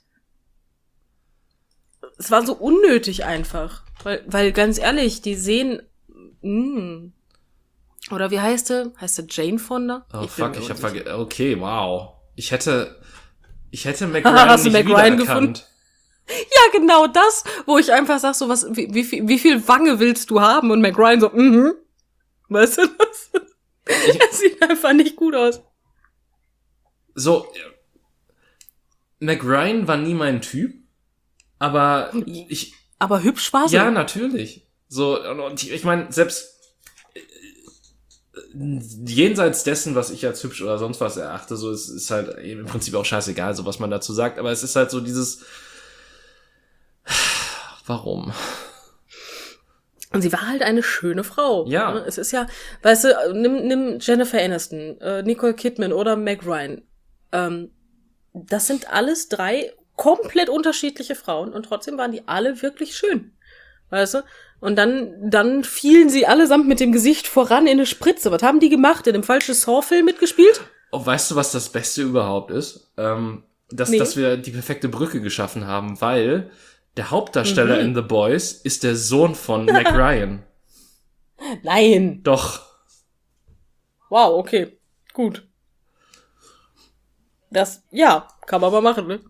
Es war so unnötig einfach. Weil ganz ehrlich, die sehen... Oder wie heißt sie? Heißt sie Jane Fonda? Oh fuck, ich hab vergessen. Okay, wow. Ich hätte Meg Ryan nicht wiedererkannt. Ja, genau das, wo ich einfach sag, so was, wie viel Wange willst du haben? Und Meg Ryan so, Weißt du das? Das sieht einfach nicht gut aus. So, Meg Ryan war nie mein Typ, aber Aber hübsch war sie. Ja, natürlich. So, und ich meine, selbst jenseits dessen, was ich als hübsch oder sonst was erachte, so ist halt im Prinzip auch scheißegal, so was man dazu sagt, aber es ist halt so dieses Warum? Und sie war halt eine schöne Frau. Ja. Es ist ja, weißt du, nimm Jennifer Aniston, Nicole Kidman oder Meg Ryan. Das sind alles 3 komplett unterschiedliche Frauen und trotzdem waren die alle wirklich schön. Weißt du? Und dann fielen sie allesamt mit dem Gesicht voran in eine Spritze. Was haben die gemacht? In einem falschen Saw-Film mitgespielt? Oh, weißt du, was das Beste überhaupt ist? Dass wir die perfekte Brücke geschaffen haben, weil der Hauptdarsteller in The Boys ist der Sohn von Meg Ryan. Nein. Doch. Wow, okay. Gut. Kann man mal machen, ne?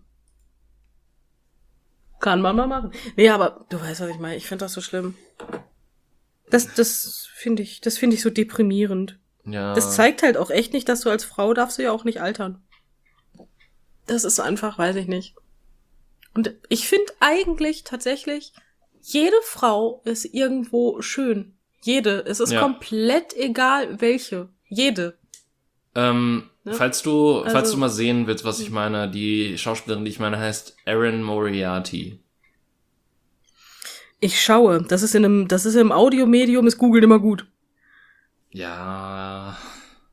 Kann man mal machen. Nee, aber du weißt, was ich meine. Ich finde das so schlimm. Das finde ich so deprimierend. Ja. Das zeigt halt auch echt nicht, dass du als Frau darfst du ja auch nicht altern. Das ist einfach, weiß ich nicht. Und ich finde eigentlich tatsächlich, jede Frau ist irgendwo schön. Jede. Es ist komplett egal, welche. Jede. Ne? Falls du mal sehen willst, was ich meine, die Schauspielerin, die ich meine, heißt Erin Moriarty. Ich schaue. Das ist im Audiomedium, ist Google immer gut. Ja.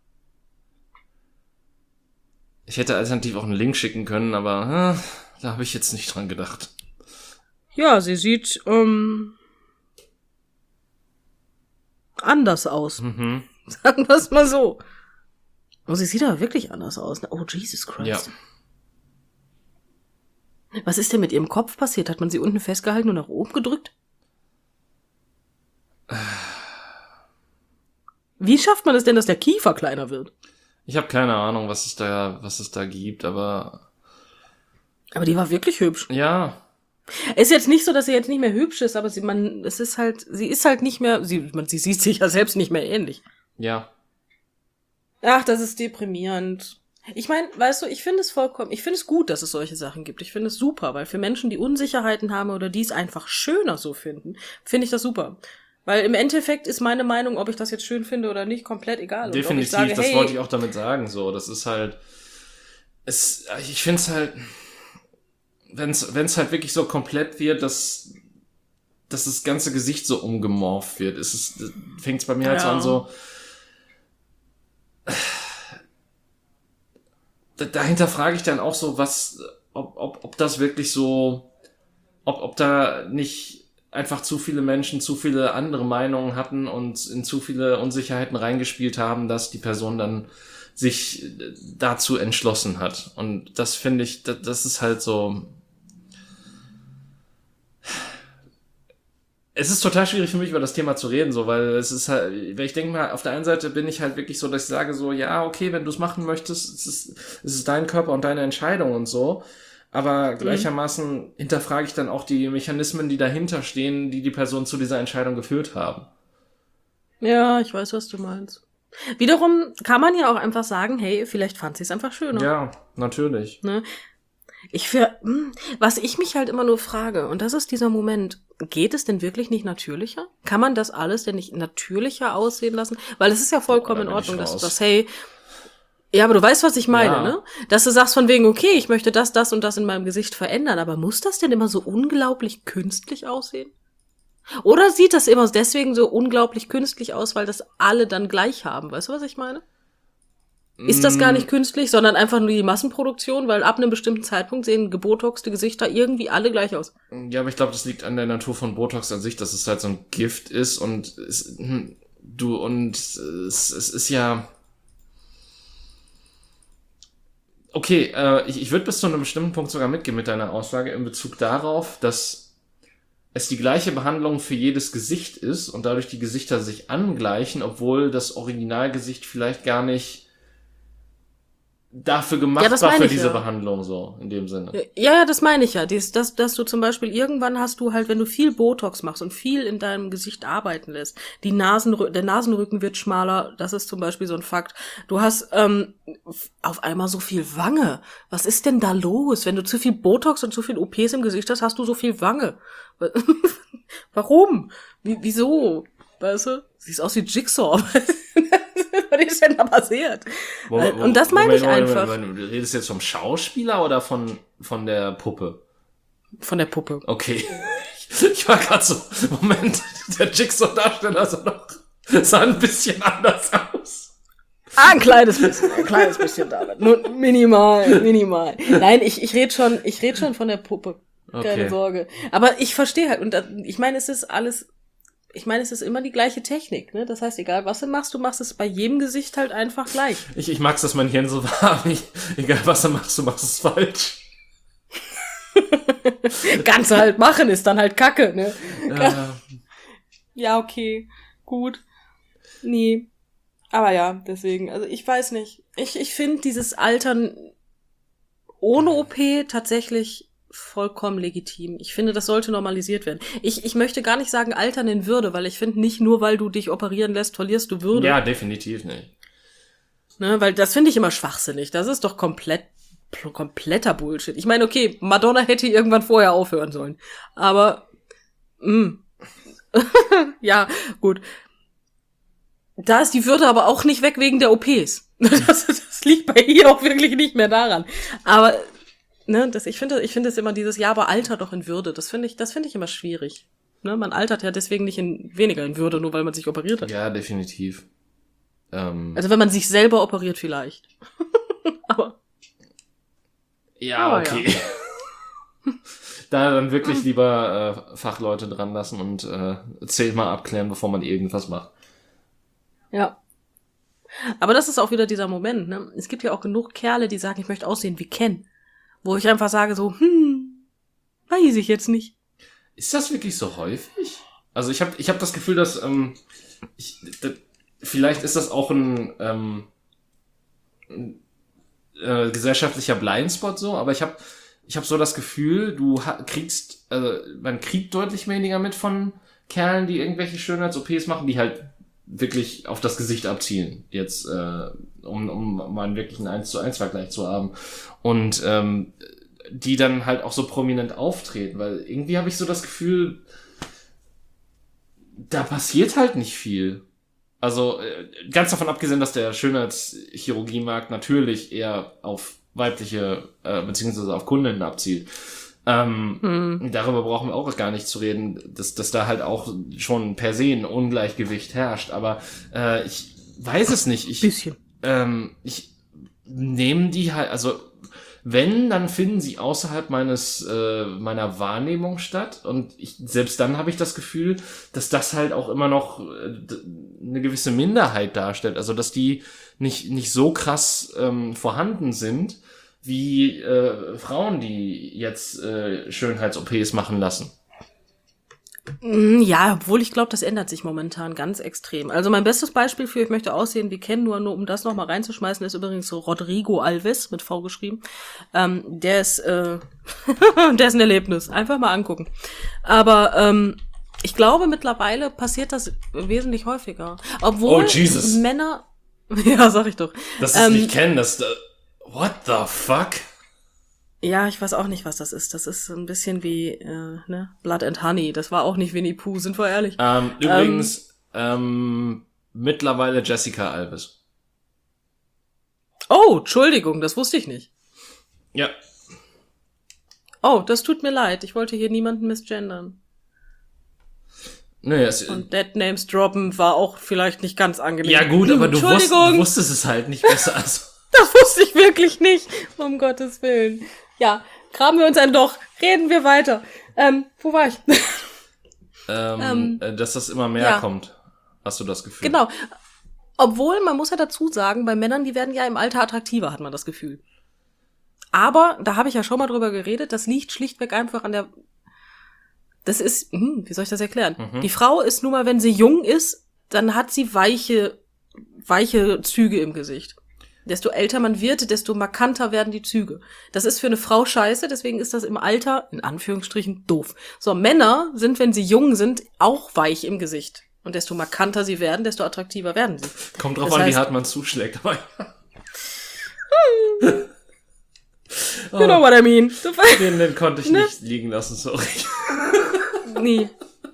Ich hätte alternativ auch einen Link schicken können, aber da habe ich jetzt nicht dran gedacht. Ja, sie sieht anders aus. Sagen wir es mal so. Oh, sie sieht aber wirklich anders aus. Oh, Jesus Christ. Ja. Was ist denn mit ihrem Kopf passiert? Hat man sie unten festgehalten und nach oben gedrückt? Wie schafft man es denn, dass der Kiefer kleiner wird? Ich habe keine Ahnung, was es da gibt, aber die war wirklich hübsch. Ja. Ist jetzt nicht so, dass sie jetzt nicht mehr hübsch ist, aber sie ist halt nicht mehr, sie sieht sich ja selbst nicht mehr ähnlich. Ja. Ach, das ist deprimierend. Ich meine, weißt du, ich finde es gut, dass es solche Sachen gibt. Ich finde es super, weil für Menschen, die Unsicherheiten haben oder die es einfach schöner so finden, finde ich das super. Weil im Endeffekt ist meine Meinung, ob ich das jetzt schön finde oder nicht, komplett egal. Definitiv, und ob ich sage, das wollte ich auch damit sagen, so. Das ist halt, ich finde es halt, wenn es halt wirklich so komplett wird, dass das ganze Gesicht so umgemorpht wird, fängt es bei mir halt so an, so, dahinter frage ich dann auch so, ob das wirklich so, ob da nicht einfach zu viele Menschen zu viele andere Meinungen hatten und in zu viele Unsicherheiten reingespielt haben, dass die Person dann sich dazu entschlossen hat. Und das finde ich, das ist halt so. Es ist total schwierig für mich, über das Thema zu reden, so, weil es ist halt, weil ich denke mal, auf der einen Seite bin ich halt wirklich so, dass ich sage so, ja, okay, wenn du es machen möchtest, es ist dein Körper und deine Entscheidung und so. Aber gleichermaßen hinterfrage ich dann auch die Mechanismen, die dahinter stehen, die Person zu dieser Entscheidung geführt haben. Ja, ich weiß, was du meinst. Wiederum kann man ja auch einfach sagen, hey, vielleicht fand sie es einfach schöner. Ja, natürlich. Ne? Was ich mich halt immer nur frage, und das ist dieser Moment, geht es denn wirklich nicht natürlicher? Kann man das alles denn nicht natürlicher aussehen lassen? Weil es ist ja vollkommen in Ordnung, dass du das, hey, ja, aber du weißt, was ich meine, ne? Dass du sagst von wegen, okay, ich möchte das und das in meinem Gesicht verändern, aber muss das denn immer so unglaublich künstlich aussehen? Oder sieht das immer deswegen so unglaublich künstlich aus, weil das alle dann gleich haben? Weißt du, was ich meine? Ist das gar nicht künstlich, sondern einfach nur die Massenproduktion, weil ab einem bestimmten Zeitpunkt sehen gebotoxte Gesichter irgendwie alle gleich aus. Ja, aber ich glaube, das liegt an der Natur von Botox an sich, dass es halt so ein Gift ist und es ist ja... Okay, ich würde bis zu einem bestimmten Punkt sogar mitgehen mit deiner Aussage in Bezug darauf, dass es die gleiche Behandlung für jedes Gesicht ist und dadurch die Gesichter sich angleichen, obwohl das Originalgesicht vielleicht gar nicht dafür gemacht war für diese Behandlung, so in dem Sinne. Ja, das meine ich ja. Dass du zum Beispiel irgendwann hast du halt, wenn du viel Botox machst und viel in deinem Gesicht arbeiten lässt, der Nasenrücken wird schmaler, das ist zum Beispiel so ein Fakt. Du hast auf einmal so viel Wange. Was ist denn da los? Wenn du zu viel Botox und zu viel OPs im Gesicht hast, hast du so viel Wange. Warum? Wieso? Weißt du? Siehst aus wie Jigsaw. Was ist denn da passiert? Und das meine ich einfach. Du redest jetzt vom Schauspieler oder von der Puppe? Von der Puppe. Okay. Ich war gerade so, Moment, der Jigsaw-Darsteller sah ein bisschen anders aus. Ein kleines bisschen damit. Nur minimal. Nein, ich red schon von der Puppe. Keine Sorge. Aber ich verstehe halt, und ich meine, es ist immer die gleiche Technik, ne? Das heißt, egal was du machst es bei jedem Gesicht halt einfach gleich. Ich mag's, dass mein Hirn so war, egal was du machst es falsch. Ganze halt machen ist dann halt Kacke, ne? Ja, okay. Gut. Nee. Aber ja, deswegen, also ich weiß nicht. Ich finde dieses Altern ohne OP tatsächlich vollkommen legitim. Ich finde, das sollte normalisiert werden. Ich möchte gar nicht sagen Altern in Würde, weil ich finde, nicht nur, weil du dich operieren lässt, verlierst du Würde. Ja, definitiv nicht. Ne, weil das finde ich immer schwachsinnig. Das ist doch kompletter Bullshit. Ich meine, okay, Madonna hätte irgendwann vorher aufhören sollen. Aber, ja, gut. Da ist die Würde aber auch nicht weg wegen der OPs. Das liegt bei ihr auch wirklich nicht mehr daran. Aber ne, ich finde es immer dieses, ja, aber Alter doch in Würde. Das finde ich immer schwierig. Ne, man altert ja deswegen nicht weniger in Würde, nur weil man sich operiert hat. Ja, definitiv. Also wenn man sich selber operiert vielleicht. Aber. Ja, okay. Ja. Da dann wirklich lieber Fachleute dran lassen und 10-mal abklären, bevor man irgendwas macht. Ja. Aber das ist auch wieder dieser Moment, ne? Es gibt ja auch genug Kerle, die sagen, ich möchte aussehen wie Ken. Wo ich einfach sage so, weiß ich jetzt nicht. Ist das wirklich so häufig? Also ich hab das Gefühl, dass vielleicht ist das auch ein gesellschaftlicher Blindspot so, aber ich hab so das Gefühl, man kriegt deutlich weniger mit von Kerlen, die irgendwelche Schönheits-OPs machen, die halt wirklich auf das Gesicht abzielen, jetzt um mal einen wirklichen 1:1 Vergleich zu haben. Und die dann halt auch so prominent auftreten, weil irgendwie habe ich so das Gefühl, da passiert halt nicht viel. Also ganz davon abgesehen, dass der Schönheitschirurgiemarkt natürlich eher auf weibliche beziehungsweise auf Kundinnen abzielt. Darüber brauchen wir auch gar nicht zu reden, dass da halt auch schon per se ein Ungleichgewicht herrscht. Aber ich weiß es nicht. Ich nehme die halt, also wenn, dann finden sie außerhalb meiner Wahrnehmung statt. Und selbst dann habe ich das Gefühl, dass das halt auch immer noch eine gewisse Minderheit darstellt. Also dass die nicht so krass vorhanden sind, wie Frauen, die jetzt Schönheits-OPs machen lassen. Ja, obwohl ich glaube, das ändert sich momentan ganz extrem. Also mein bestes Beispiel für ich möchte aussehen wie Ken, nur um das nochmal reinzuschmeißen, ist übrigens so Rodrigo Alves, mit V geschrieben. Der ist der ist ein Erlebnis. Einfach mal angucken. Aber ich glaube, mittlerweile passiert das wesentlich häufiger. Obwohl Männer... Ja, sag ich doch. Dass sie es nicht kennen, what the fuck? Ja, ich weiß auch nicht, was das ist. Das ist ein bisschen wie Blood and Honey. Das war auch nicht Winnie Pooh, sind wir ehrlich. Übrigens, mittlerweile Jessica Alves. Oh, Entschuldigung, das wusste ich nicht. Ja. Oh, das tut mir leid. Ich wollte hier niemanden misgendern. Nee, und Dead Names droppen war auch vielleicht nicht ganz angenehm. Ja gut, aber du wusstest es halt nicht besser. Also. Das wusste ich wirklich nicht, um Gottes Willen. Ja, graben wir uns ein Loch, reden wir weiter. Wo war ich? Dass das immer mehr kommt, hast du das Gefühl? Genau. Obwohl, man muss ja dazu sagen, bei Männern, die werden ja im Alter attraktiver, hat man das Gefühl. Aber, da habe ich ja schon mal drüber geredet, das liegt schlichtweg einfach an der... Das ist, wie soll ich das erklären? Die Frau ist nun mal, wenn sie jung ist, dann hat sie weiche Züge im Gesicht. Desto älter man wird, desto markanter werden die Züge. Das ist für eine Frau scheiße, deswegen ist das im Alter, in Anführungsstrichen, doof. So, Männer sind, wenn sie jung sind, auch weich im Gesicht. Und desto markanter sie werden, desto attraktiver werden sie. Kommt drauf an, wie hart man zuschlägt. You know what I mean. Den konnte ich nicht liegen lassen, sorry. Nee.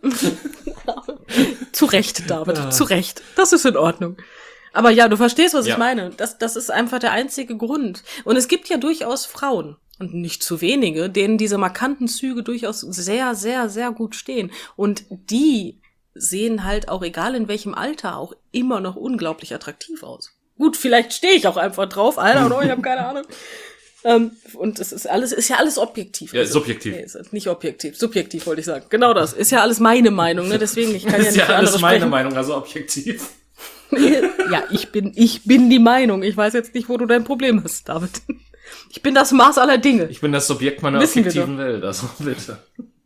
Zu Recht, David, zu Recht. Das ist in Ordnung. Aber ja, du verstehst, was ich meine. Das ist einfach der einzige Grund. Und es gibt ja durchaus Frauen, und nicht zu wenige, denen diese markanten Züge durchaus sehr, sehr, sehr gut stehen. Und die sehen halt auch, egal in welchem Alter, auch immer noch unglaublich attraktiv aus. Gut, vielleicht stehe ich auch einfach drauf. I don't know, ich habe keine Ahnung. Und es ist ja alles objektiv. Ja, subjektiv. Nee, ist nicht objektiv, subjektiv wollte ich sagen. Genau das. Ist ja alles meine Meinung, ne? Deswegen, ich kann ja nicht für andere sprechen. Ist ja alles meine Meinung, also objektiv. Ja, ich bin die Meinung. Ich weiß jetzt nicht, wo du dein Problem hast, David. Ich bin das Maß aller Dinge. Ich bin das Subjekt meiner objektiven Welt, also bitte.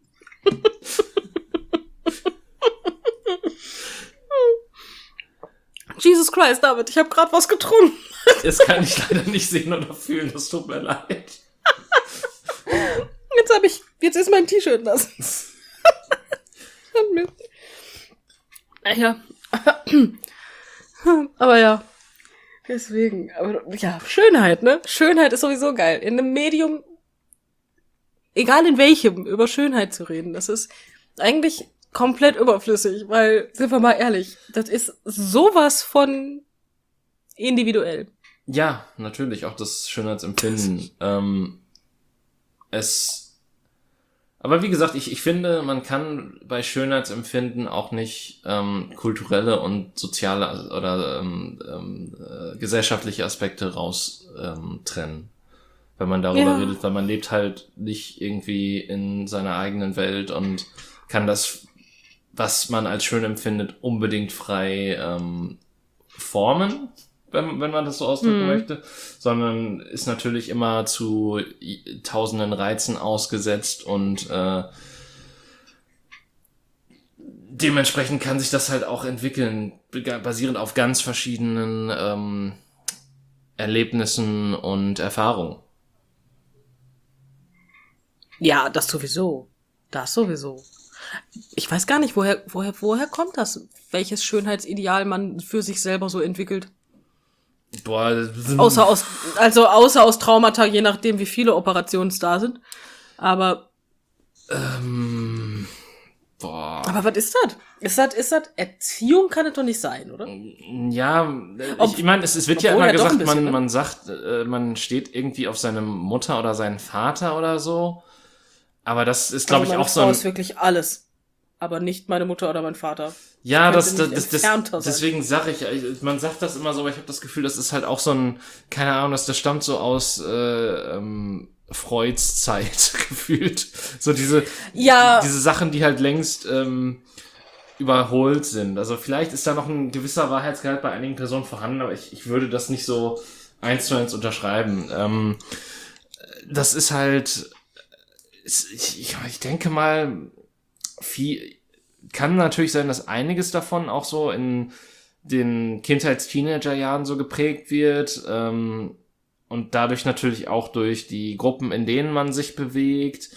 Jesus Christ, David, ich habe gerade was getrunken. Das kann ich leider nicht sehen oder fühlen, das tut mir leid. Jetzt ist mein T-Shirt nass. Ja. Aber ja. Deswegen. Aber ja, Schönheit, ne? Schönheit ist sowieso geil. In einem Medium, egal in welchem, über Schönheit zu reden, das ist eigentlich komplett überflüssig, weil, sind wir mal ehrlich, das ist sowas von individuell. Ja, natürlich, auch das Schönheitsempfinden. Aber wie gesagt, ich finde, man kann bei Schönheitsempfinden auch nicht kulturelle und soziale oder gesellschaftliche Aspekte raus trennen, wenn man darüber redet, weil man lebt halt nicht irgendwie in seiner eigenen Welt und kann das, was man als schön empfindet, unbedingt frei formen, wenn man das so ausdrücken möchte, sondern ist natürlich immer zu tausenden Reizen ausgesetzt und dementsprechend kann sich das halt auch entwickeln, basierend auf ganz verschiedenen Erlebnissen und Erfahrungen. Ja, das sowieso. Ich weiß gar nicht, woher kommt das? Welches Schönheitsideal man für sich selber so entwickelt? Boah, außer aus Traumata, je nachdem, wie viele Operationen es da sind. Aber aber was ist das? Ist das Erziehung? Kann es doch nicht sein, oder? Ja, ich meine, es wird ja immer gesagt, man sagt, man steht irgendwie auf seine Mutter oder seinen Vater oder so. Aber das ist, glaube ich, auch so. Meine Frau ist wirklich alles. Aber nicht meine Mutter oder mein Vater. Ja, deswegen sage ich, man sagt das immer so, aber ich habe das Gefühl, das ist halt auch so ein, keine Ahnung, das stammt so aus Freuds Zeit gefühlt. So diese Sachen, die halt längst überholt sind. Also vielleicht ist da noch ein gewisser Wahrheitsgehalt bei einigen Personen vorhanden, aber ich würde das nicht so 1:1 unterschreiben. Das ist halt, ich denke mal, kann natürlich sein, dass einiges davon auch so in den Kindheits-Teenager-Jahren so geprägt wird und dadurch natürlich auch durch die Gruppen, in denen man sich bewegt.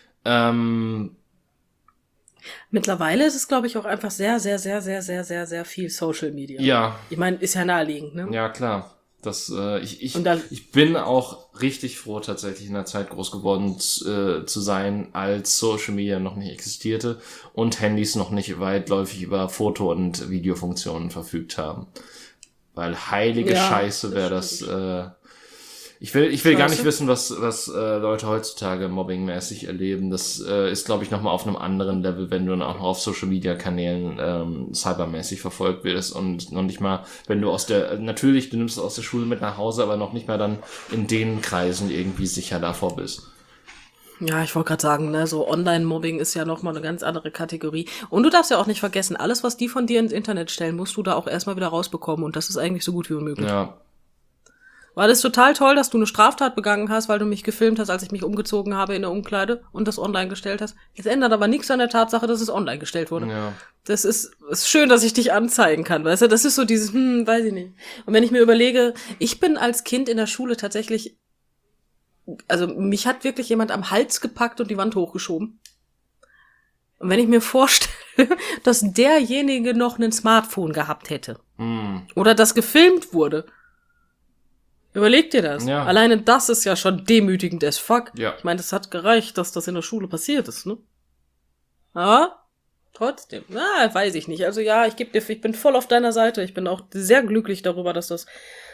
Mittlerweile ist es, glaube ich, auch einfach sehr, sehr, sehr, sehr, sehr, sehr, sehr viel Social Media. Ja. Ich meine, ist ja naheliegend, ne? Ja, klar. Ich bin auch richtig froh, tatsächlich in der Zeit groß geworden zu sein, als Social Media noch nicht existierte und Handys noch nicht weitläufig über Foto- und Videofunktionen verfügt haben. Weil heilige Scheiße wäre das Ich will gar nicht wissen, was Leute heutzutage mobbingmäßig erleben. Das ist, glaube ich, nochmal auf einem anderen Level, wenn du dann auch noch auf Social-Media-Kanälen cybermäßig verfolgt wirst und noch nicht mal, wenn du natürlich, du nimmst es aus der Schule mit nach Hause, aber noch nicht mal dann in den Kreisen irgendwie sicher davor bist. Ja, ich wollte gerade sagen, ne, so Online-Mobbing ist ja nochmal eine ganz andere Kategorie. Und du darfst ja auch nicht vergessen, alles, was die von dir ins Internet stellen, musst du da auch erstmal wieder rausbekommen. Und das ist eigentlich so gut wie unmöglich. Ja. War das total toll, dass du eine Straftat begangen hast, weil du mich gefilmt hast, als ich mich umgezogen habe in der Umkleide und das online gestellt hast. Jetzt ändert aber nichts an der Tatsache, dass es online gestellt wurde. Ja. Das ist schön, dass ich dich anzeigen kann, weißt du? Das ist so dieses, weiß ich nicht. Und wenn ich mir überlege, ich bin als Kind in der Schule tatsächlich, also mich hat wirklich jemand am Hals gepackt und die Wand hochgeschoben. Und wenn ich mir vorstelle, dass derjenige noch ein Smartphone gehabt hätte oder das gefilmt wurde, überleg dir das. Ja. Alleine das ist ja schon demütigend as fuck. Ja. Ich meine, das hat gereicht, dass das in der Schule passiert ist, ne? Aber trotzdem, weiß ich nicht. Also ja, ich bin voll auf deiner Seite. Ich bin auch sehr glücklich darüber, dass das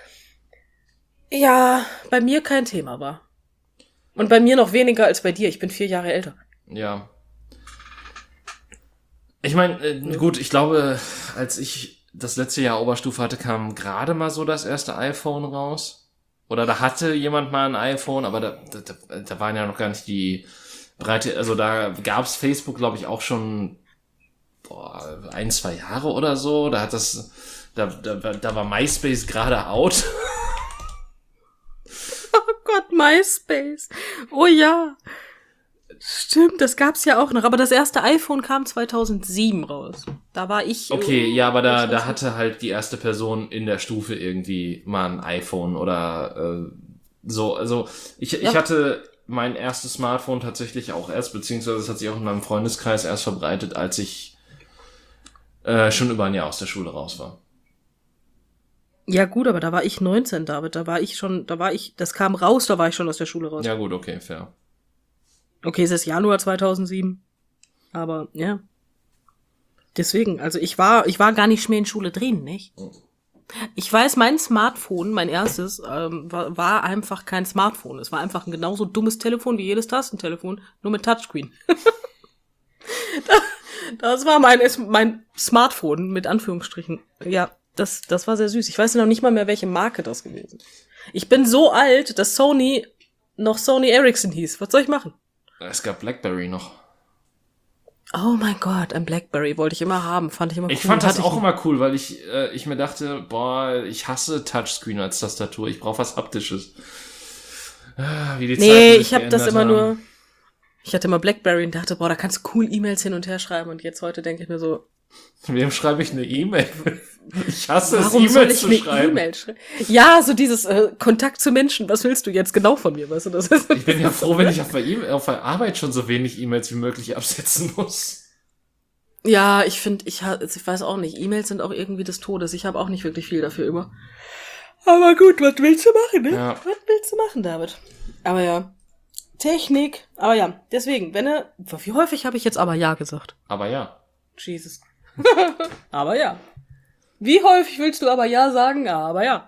bei mir kein Thema war. Und bei mir noch weniger als bei dir. Ich bin 4 Jahre älter. Ja. Ich meine, gut, ich glaube, als ich das letzte Jahr Oberstufe hatte, kam gerade mal so das erste iPhone raus. Oder da hatte jemand mal ein iPhone, aber da waren ja noch gar nicht die Breite, also da gab's Facebook, glaube ich, auch schon 1-2 Jahre oder so. Da war MySpace gerade out. Oh Gott, MySpace. Oh ja. Stimmt, das gab's ja auch noch. Aber das erste iPhone kam 2007 raus. Da war ich... Okay, ja, aber da hatte halt die erste Person in der Stufe irgendwie mal ein iPhone oder so. Also ich hatte mein erstes Smartphone tatsächlich auch erst, beziehungsweise es hat sich auch in meinem Freundeskreis erst verbreitet, als ich schon über ein Jahr aus der Schule raus war. Ja gut, aber da war ich 19, David. Das kam raus, da war ich schon aus der Schule raus. Ja gut, okay, fair. Okay, es ist Januar 2007. Aber, ja. Deswegen, also ich war gar nicht mehr in Schule drin, nicht? Ich weiß, mein Smartphone, mein erstes, war einfach kein Smartphone. Es war einfach ein genauso dummes Telefon wie jedes Tastentelefon, nur mit Touchscreen. Das war mein Smartphone, mit Anführungsstrichen. Ja, das war sehr süß. Ich weiß noch nicht mal mehr, welche Marke das gewesen ist. Ich bin so alt, dass Sony noch Sony Ericsson hieß. Was soll ich machen? Es gab BlackBerry noch. Oh mein Gott, ein BlackBerry wollte ich immer haben. Fand ich immer cool. Ich fand das auch immer cool, weil ich mir dachte, ich hasse Touchscreen als Tastatur. Ich brauche was Haptisches. Wie die Zeiten sich ich habe das immer haben. nur... Ich hatte immer BlackBerry und dachte, da kannst du cool E-Mails hin und her schreiben. Und jetzt heute denke ich mir so... Wem schreibe ich eine E-Mail? Ich hasse es, warum soll E-Mails ich zu eine schreiben. E-Mail schreiben? Ja, so dieses Kontakt zu Menschen. Was willst du jetzt genau von mir? Weißt du, das ist Ich bin ja froh, wenn ich auf der Arbeit schon so wenig E-Mails wie möglich absetzen muss. Ja, ich weiß auch nicht. E-Mails sind auch irgendwie des Todes. Ich habe auch nicht wirklich viel dafür über. Aber gut, was willst du machen, ne? Ja. Was willst du machen, David? Aber ja. Technik. Aber ja, deswegen, wie häufig habe ich jetzt aber ja gesagt? Aber ja. Jesus. Aber ja. Wie häufig willst du aber ja sagen? Aber ja.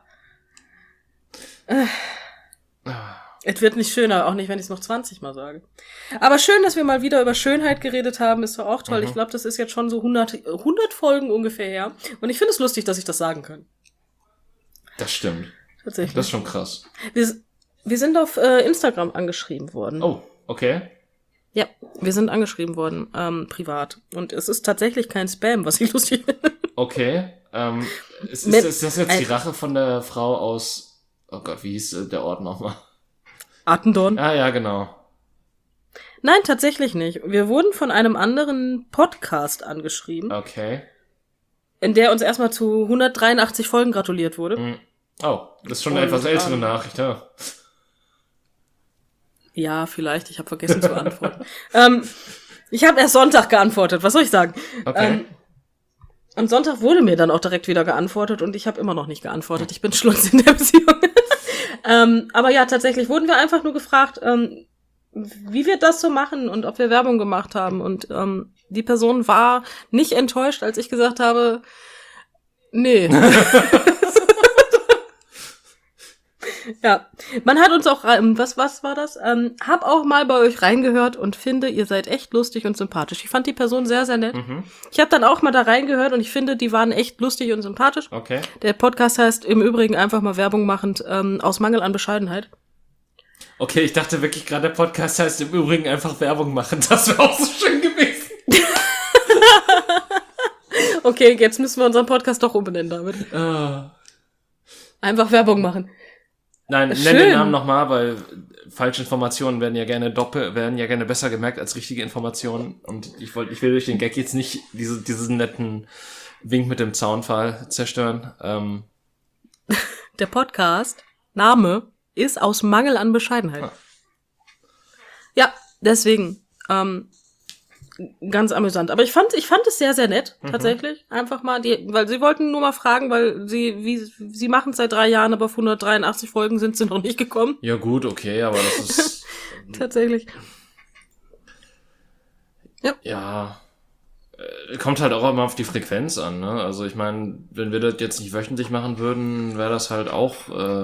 Es wird nicht schöner, auch nicht, wenn ich es noch 20 Mal sage. Aber schön, dass wir mal wieder über Schönheit geredet haben, ist doch auch toll. Ich glaube, das ist jetzt schon so 100 Folgen ungefähr her. Und ich finde es lustig, dass ich das sagen kann. Das stimmt. Tatsächlich. Das ist schon krass. Wir sind auf Instagram angeschrieben worden. Oh, okay. Ja, wir sind angeschrieben worden, privat. Und es ist tatsächlich kein Spam, was ich lustig finde. Okay. Ist das jetzt die Rache von der Frau aus, oh Gott, wie hieß der Ort nochmal? Attendorn? Ah, ja, genau. Nein, tatsächlich nicht. Wir wurden von einem anderen Podcast angeschrieben. Okay. In der uns erstmal zu 183 Folgen gratuliert wurde. Oh, das ist schon eine etwas ältere Nachricht, ja. Ja, vielleicht. Ich habe vergessen zu antworten. Ich habe erst Sonntag geantwortet. Was soll ich sagen? Okay. Am Sonntag wurde mir dann auch direkt wieder geantwortet und ich habe immer noch nicht geantwortet. Ich bin Schlunz in der Beziehung. Aber ja, tatsächlich wurden wir einfach nur gefragt, wie wir das so machen und ob wir Werbung gemacht haben. Und die Person war nicht enttäuscht, als ich gesagt habe, nee. Ja, man hat uns auch, was war das? Hab auch mal bei euch reingehört und finde, ihr seid echt lustig und sympathisch. Ich fand die Person sehr, sehr nett. Ich habe dann auch mal da reingehört und ich finde, die waren echt lustig und sympathisch. Okay. Der Podcast heißt im Übrigen einfach mal Werbung machend, aus Mangel an Bescheidenheit. Okay, ich dachte wirklich gerade, der Podcast heißt im Übrigen einfach Werbung machen. Das wäre auch so schön gewesen. Okay, jetzt müssen wir unseren Podcast doch umbenennen, David. Einfach Werbung machen. Nein, nenn den Namen nochmal, weil falsche Informationen werden ja gerne besser gemerkt als richtige Informationen. Und ich will durch den Gag jetzt nicht diesen netten Wink mit dem Zaunpfahl zerstören. Der Podcast, Name, ist aus Mangel an Bescheidenheit. Ja, deswegen, ganz amüsant. Aber ich fand es sehr, sehr nett, tatsächlich. Einfach mal, weil sie wollten nur mal fragen, weil sie machen es seit 3 Jahren, aber auf 183 Folgen sind sie noch nicht gekommen. Ja gut, okay, aber das ist... Tatsächlich. Ja. Kommt halt auch immer auf die Frequenz an, ne? Also ich meine, wenn wir das jetzt nicht wöchentlich machen würden, wäre das halt auch...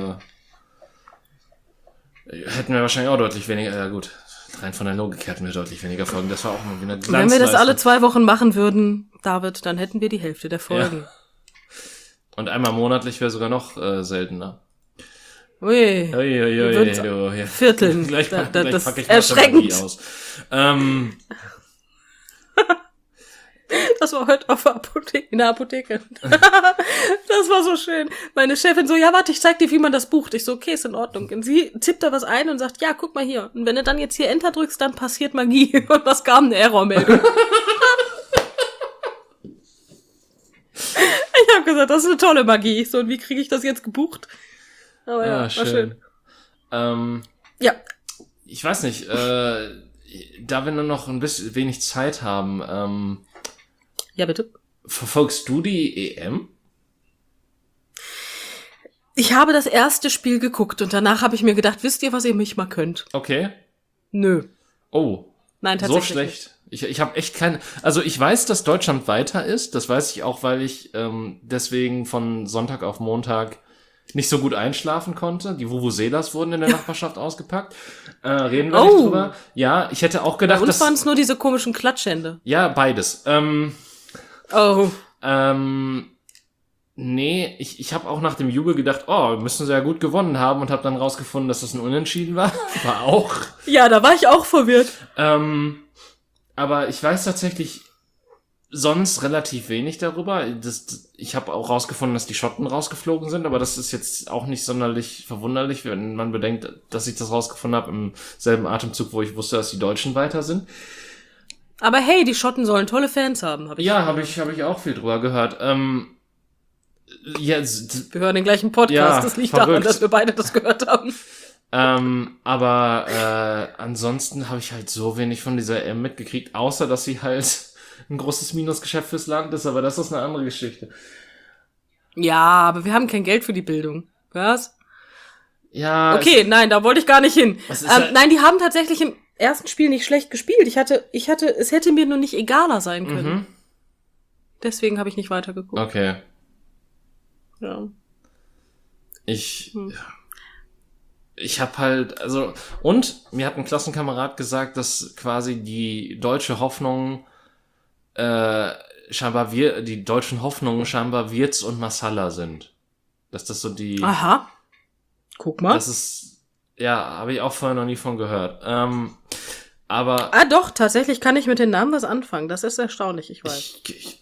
hätten wir wahrscheinlich auch deutlich weniger... Ja gut, rein von der Logik hätten wir deutlich weniger Folgen. Das war auch mal wieder Glanzleistung. Wenn wir das alle 2 Wochen machen würden, David, dann hätten wir die Hälfte der Folgen. Ja. Und einmal monatlich wäre sogar noch seltener. Ui. Ja. Vierteln. Gleich pack ich erschreckend. Aus. Das war heute in der Apotheke. Das war so schön. Meine Chefin so, ja, warte, ich zeig dir, wie man das bucht. Ich so, okay, ist in Ordnung. Und sie tippt da was ein und sagt, ja, guck mal hier. Und wenn du dann jetzt hier Enter drückst, dann passiert Magie. Und was kam? Eine Errormeldung. Ich habe gesagt, das ist eine tolle Magie. So, und wie kriege ich das jetzt gebucht? Aber ja, war schön. Ja. Ich weiß nicht, da wir nur noch ein bisschen wenig Zeit haben, ja, bitte. Verfolgst du die EM? Ich habe das erste Spiel geguckt und danach habe ich mir gedacht, wisst ihr, was ihr mich mal könnt? Okay. Nö. Oh. Nein, tatsächlich so schlecht. Ich habe echt keine... Also ich weiß, dass Deutschland weiter ist. Das weiß ich auch, weil ich deswegen von Sonntag auf Montag nicht so gut einschlafen konnte. Die Vuvuzelas wurden in der Nachbarschaft ausgepackt. Reden wir nicht drüber. Ja, ich hätte auch gedacht, bei uns waren es nur diese komischen Klatschhände. Ja, beides. Nee, ich habe auch nach dem Jubel gedacht, müssen sie ja gut gewonnen haben und habe dann rausgefunden, dass das ein Unentschieden war. War auch. Ja, da war ich auch verwirrt. Aber ich weiß tatsächlich sonst relativ wenig darüber. Ich habe auch rausgefunden, dass die Schotten rausgeflogen sind, aber das ist jetzt auch nicht sonderlich verwunderlich, wenn man bedenkt, dass ich das rausgefunden habe im selben Atemzug, wo ich wusste, dass die Deutschen weiter sind. Aber hey, die Schotten sollen tolle Fans haben, habe ich. Ja, habe ich auch viel drüber gehört. Wir hören den gleichen Podcast, ja, das liegt verrückt. daran, dass wir beide das gehört haben. Aber ansonsten habe ich halt so wenig von dieser EM mitgekriegt, außer dass sie halt ein großes Minusgeschäft fürs Land ist, aber das ist eine andere Geschichte. Ja, aber wir haben kein Geld für die Bildung. Was? Ja. Okay, nein, da wollte ich gar nicht hin. Nein, die haben tatsächlich im ersten Spiel nicht schlecht gespielt. Es hätte mir nur nicht egaler sein können. Deswegen habe ich nicht weitergeguckt. Okay. Ja. Ich habe halt, und mir hat ein Klassenkamerad gesagt, dass quasi die deutsche Hoffnung die deutschen Hoffnungen scheinbar Wirtz und Massala sind. Dass das so die... Aha. Guck mal. Das ist, ja, habe ich auch vorher noch nie von gehört. Aber... doch, tatsächlich kann ich mit den Namen was anfangen. Das ist erstaunlich, ich weiß.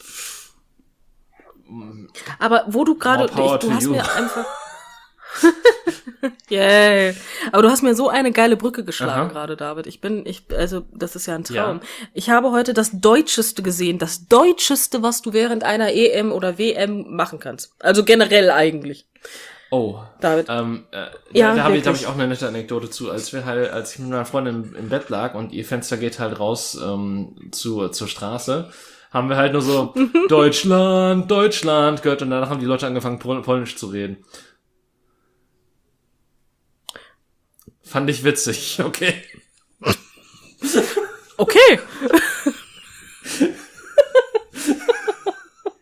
Aber wo du gerade... Du hast mir einfach... Yeah. Aber du hast mir so eine geile Brücke geschlagen gerade, David. Das ist ja ein Traum. Ja. Ich habe heute das Deutscheste gesehen. Das Deutscheste, was du während einer EM oder WM machen kannst. Also generell eigentlich. Oh. David. Da habe ich auch eine nette Anekdote zu. Als ich mit meiner Freundin im Bett lag und ihr Fenster geht halt raus zur Straße, haben wir halt nur so Deutschland, Deutschland gehört und danach haben die Leute angefangen, Polnisch zu reden. Fand ich witzig, okay. Okay.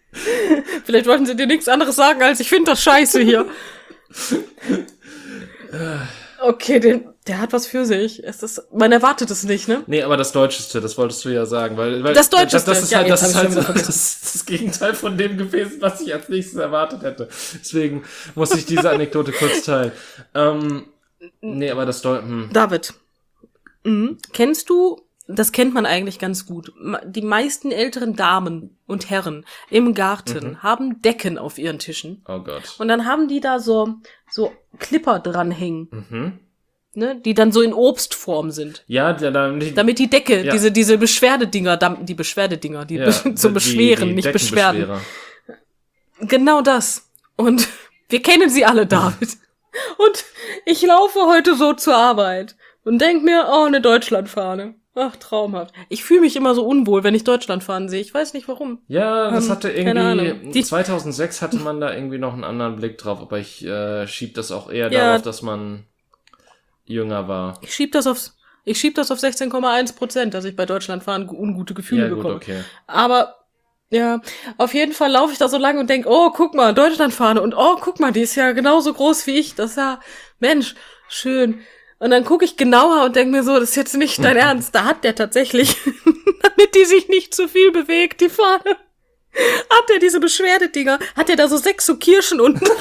Vielleicht wollten sie dir nichts anderes sagen, als ich finde das scheiße hier. Okay, der hat was für sich. Man erwartet es nicht, ne? Nee, aber das Deutscheste, das wolltest du ja sagen, weil das Deutscheste, das ist halt das Gegenteil von dem gewesen, was ich als nächstes erwartet hätte. Deswegen muss ich diese Anekdote kurz teilen. Nee, aber David, kennst du, das kennt man eigentlich ganz gut, die meisten älteren Damen und Herren im Garten haben Decken auf ihren Tischen. Oh Gott. Und dann haben die da so Clipper dranhängen. Ne, die dann so in Obstform sind. Ja, damit die Decke, diese Beschwerdedinger, zum Beschweren, nicht Beschwerden. Genau das. Und wir kennen sie alle, David. Und ich laufe heute so zur Arbeit und denk mir, oh, eine Deutschlandfahne. Ach, traumhaft. Ich fühle mich immer so unwohl, wenn ich Deutschlandfahnen sehe. Ich weiß nicht warum. Ja, das hatte irgendwie, 2006 hatte man da irgendwie noch einen anderen Blick drauf, aber ich schieb das auch eher darauf, dass man jünger war. Ich schieb das auf 16,1%, dass ich bei Deutschlandfahren ungute Gefühle bekomme. Okay. Aber ja, auf jeden Fall laufe ich da so lang und denk, oh, guck mal, Deutschlandfahne und oh, guck mal, die ist ja genauso groß wie ich. Das ist ja, Mensch, schön. Und dann gucke ich genauer und denk mir so, das ist jetzt nicht dein Ernst. Da hat der tatsächlich, damit die sich nicht zu viel bewegt, die Fahne, hat der diese Beschwerdedinger, hat der da so 6 so Kirschen unten drin.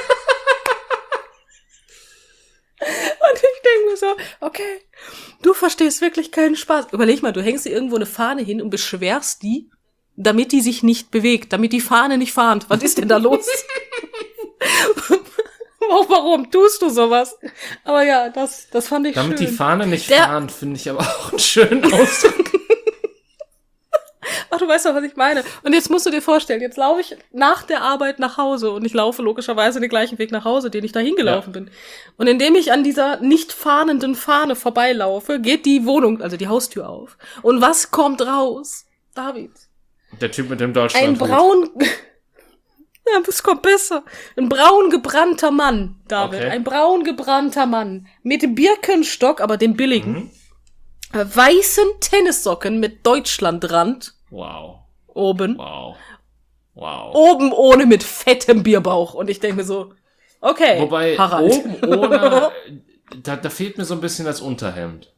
Und ich denke mir so, okay, du verstehst wirklich keinen Spaß. Überleg mal, du hängst dir irgendwo eine Fahne hin und beschwerst die, damit die sich nicht bewegt, damit die Fahne nicht fahnt. Was ist denn da los? Warum tust du sowas? Aber ja, das fand ich schön. Damit die Fahne nicht fahren, finde ich aber auch einen schönen Ausdruck. Ach, du weißt doch, was ich meine. Und jetzt musst du dir vorstellen, jetzt laufe ich nach der Arbeit nach Hause und ich laufe logischerweise den gleichen Weg nach Hause, den ich da hingelaufen bin. Und indem ich an dieser nicht fahnenden Fahne vorbeilaufe, geht die Wohnung, also die Haustür auf. Und was kommt raus? David. Der Typ mit dem Deutschland. Ja, das kommt besser. Ein braun gebrannter Mann, David. Okay. Ein braun gebrannter Mann. Mit dem Birkenstock, aber dem billigen. Weißen Tennissocken mit Deutschlandrand. Wow. Oben. Wow. Oben ohne mit fettem Bierbauch. Und ich denke mir so, okay, wobei, Harald. Oben ohne, da fehlt mir so ein bisschen das Unterhemd.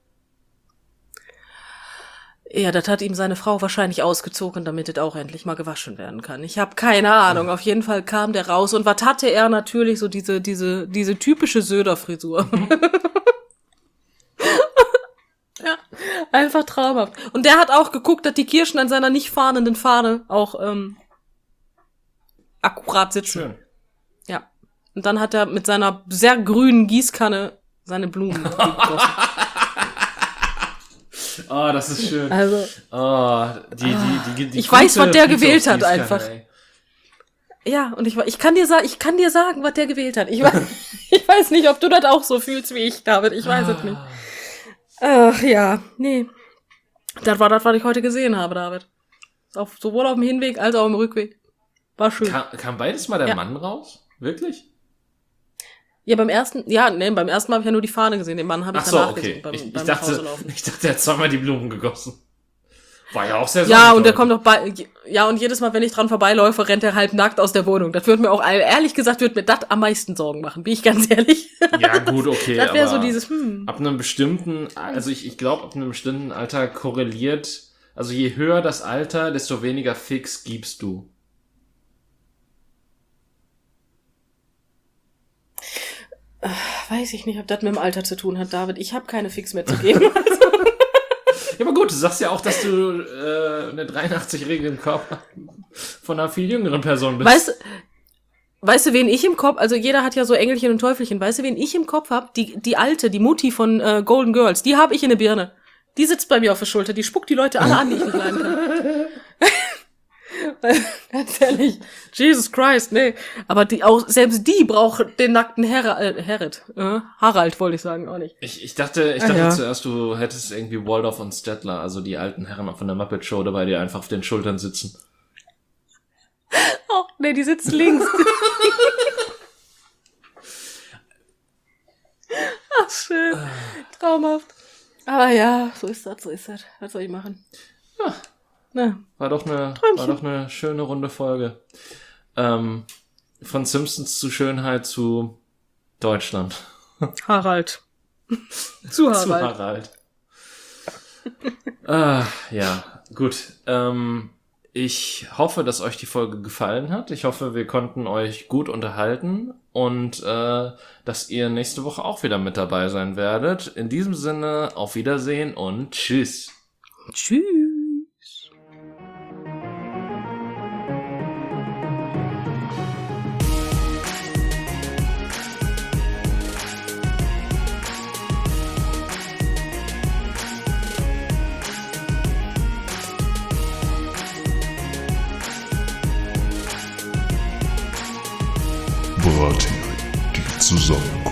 Ja, das hat ihm seine Frau wahrscheinlich ausgezogen, damit es auch endlich mal gewaschen werden kann. Ich habe keine Ahnung. Auf jeden Fall kam der raus. Und was hatte er? Natürlich so diese typische Söder-Frisur. Ja, einfach traumhaft. Und der hat auch geguckt, dass die Kirschen an seiner nicht fahnenden Fahne auch akkurat sitzen. Schön. Ja. Und dann hat er mit seiner sehr grünen Gießkanne seine Blumen gegossen. Oh, das ist schön. Also, die ich weiß, was der gewählt hat, Gießkanne, einfach. Ey. Ja, und ich kann dir sagen, was der gewählt hat. Ich weiß nicht, ob du das auch so fühlst wie ich, David. Ich weiß es nicht. Ach ja, nee. Das war das, was ich heute gesehen habe, David. Sowohl auf dem Hinweg als auch im Rückweg. War schön. Kam beides mal der Mann raus? Wirklich? Ja, beim ersten Mal habe ich ja nur die Fahne gesehen. Den Mann habe ich danach gesehen. Ich dachte, er hat zweimal die Blumen gegossen. War ja auch sehr Ja, und der kommt noch und jedes Mal, wenn ich dran vorbeiläufe, rennt er halb nackt aus der Wohnung. Das würde mir auch, ehrlich gesagt, das am meisten Sorgen machen, bin ich ganz ehrlich. Ja, gut, okay. Das wäre so dieses, ab einem bestimmten, also ich glaube, ab einem bestimmten Alter korreliert, also je höher das Alter, desto weniger Fix gibst du. Weiß ich nicht, ob das mit dem Alter zu tun hat, David. Ich habe keine Fix mehr zu geben. Ja, aber gut, du sagst ja auch, dass du eine 83-jährigen Körper von einer viel jüngeren Person bist. Weißt du, wen ich im Kopf, also jeder hat ja so Engelchen und Teufelchen, weißt du, wen ich im Kopf hab? Die Alte, die Mutti von Golden Girls, die habe ich in der Birne. Die sitzt bei mir auf der Schulter, die spuckt die Leute alle an, die ich nicht leiden kann. Ganz ehrlich, Jesus Christ, nee. Aber selbst die braucht den nackten Harald, wollte ich sagen, auch nicht. Ich dachte zuerst, du hättest irgendwie Waldorf und Stettler, also die alten Herren von der Muppet Show dabei, die einfach auf den Schultern sitzen. Oh, nee, die sitzt links. Ach, schön. Traumhaft. Aber ja, so ist das. Was soll ich machen? Ja. Na, war doch eine schöne runde Folge. Von Simpsons zu Schönheit zu Deutschland. Harald. Zu Harald. Zu Harald. Ja, gut. Ich hoffe, dass euch die Folge gefallen hat. Ich hoffe, wir konnten euch gut unterhalten und dass ihr nächste Woche auch wieder mit dabei sein werdet. In diesem Sinne, auf Wiedersehen und tschüss. Tschüss. Brathering, die Zusammenkunft.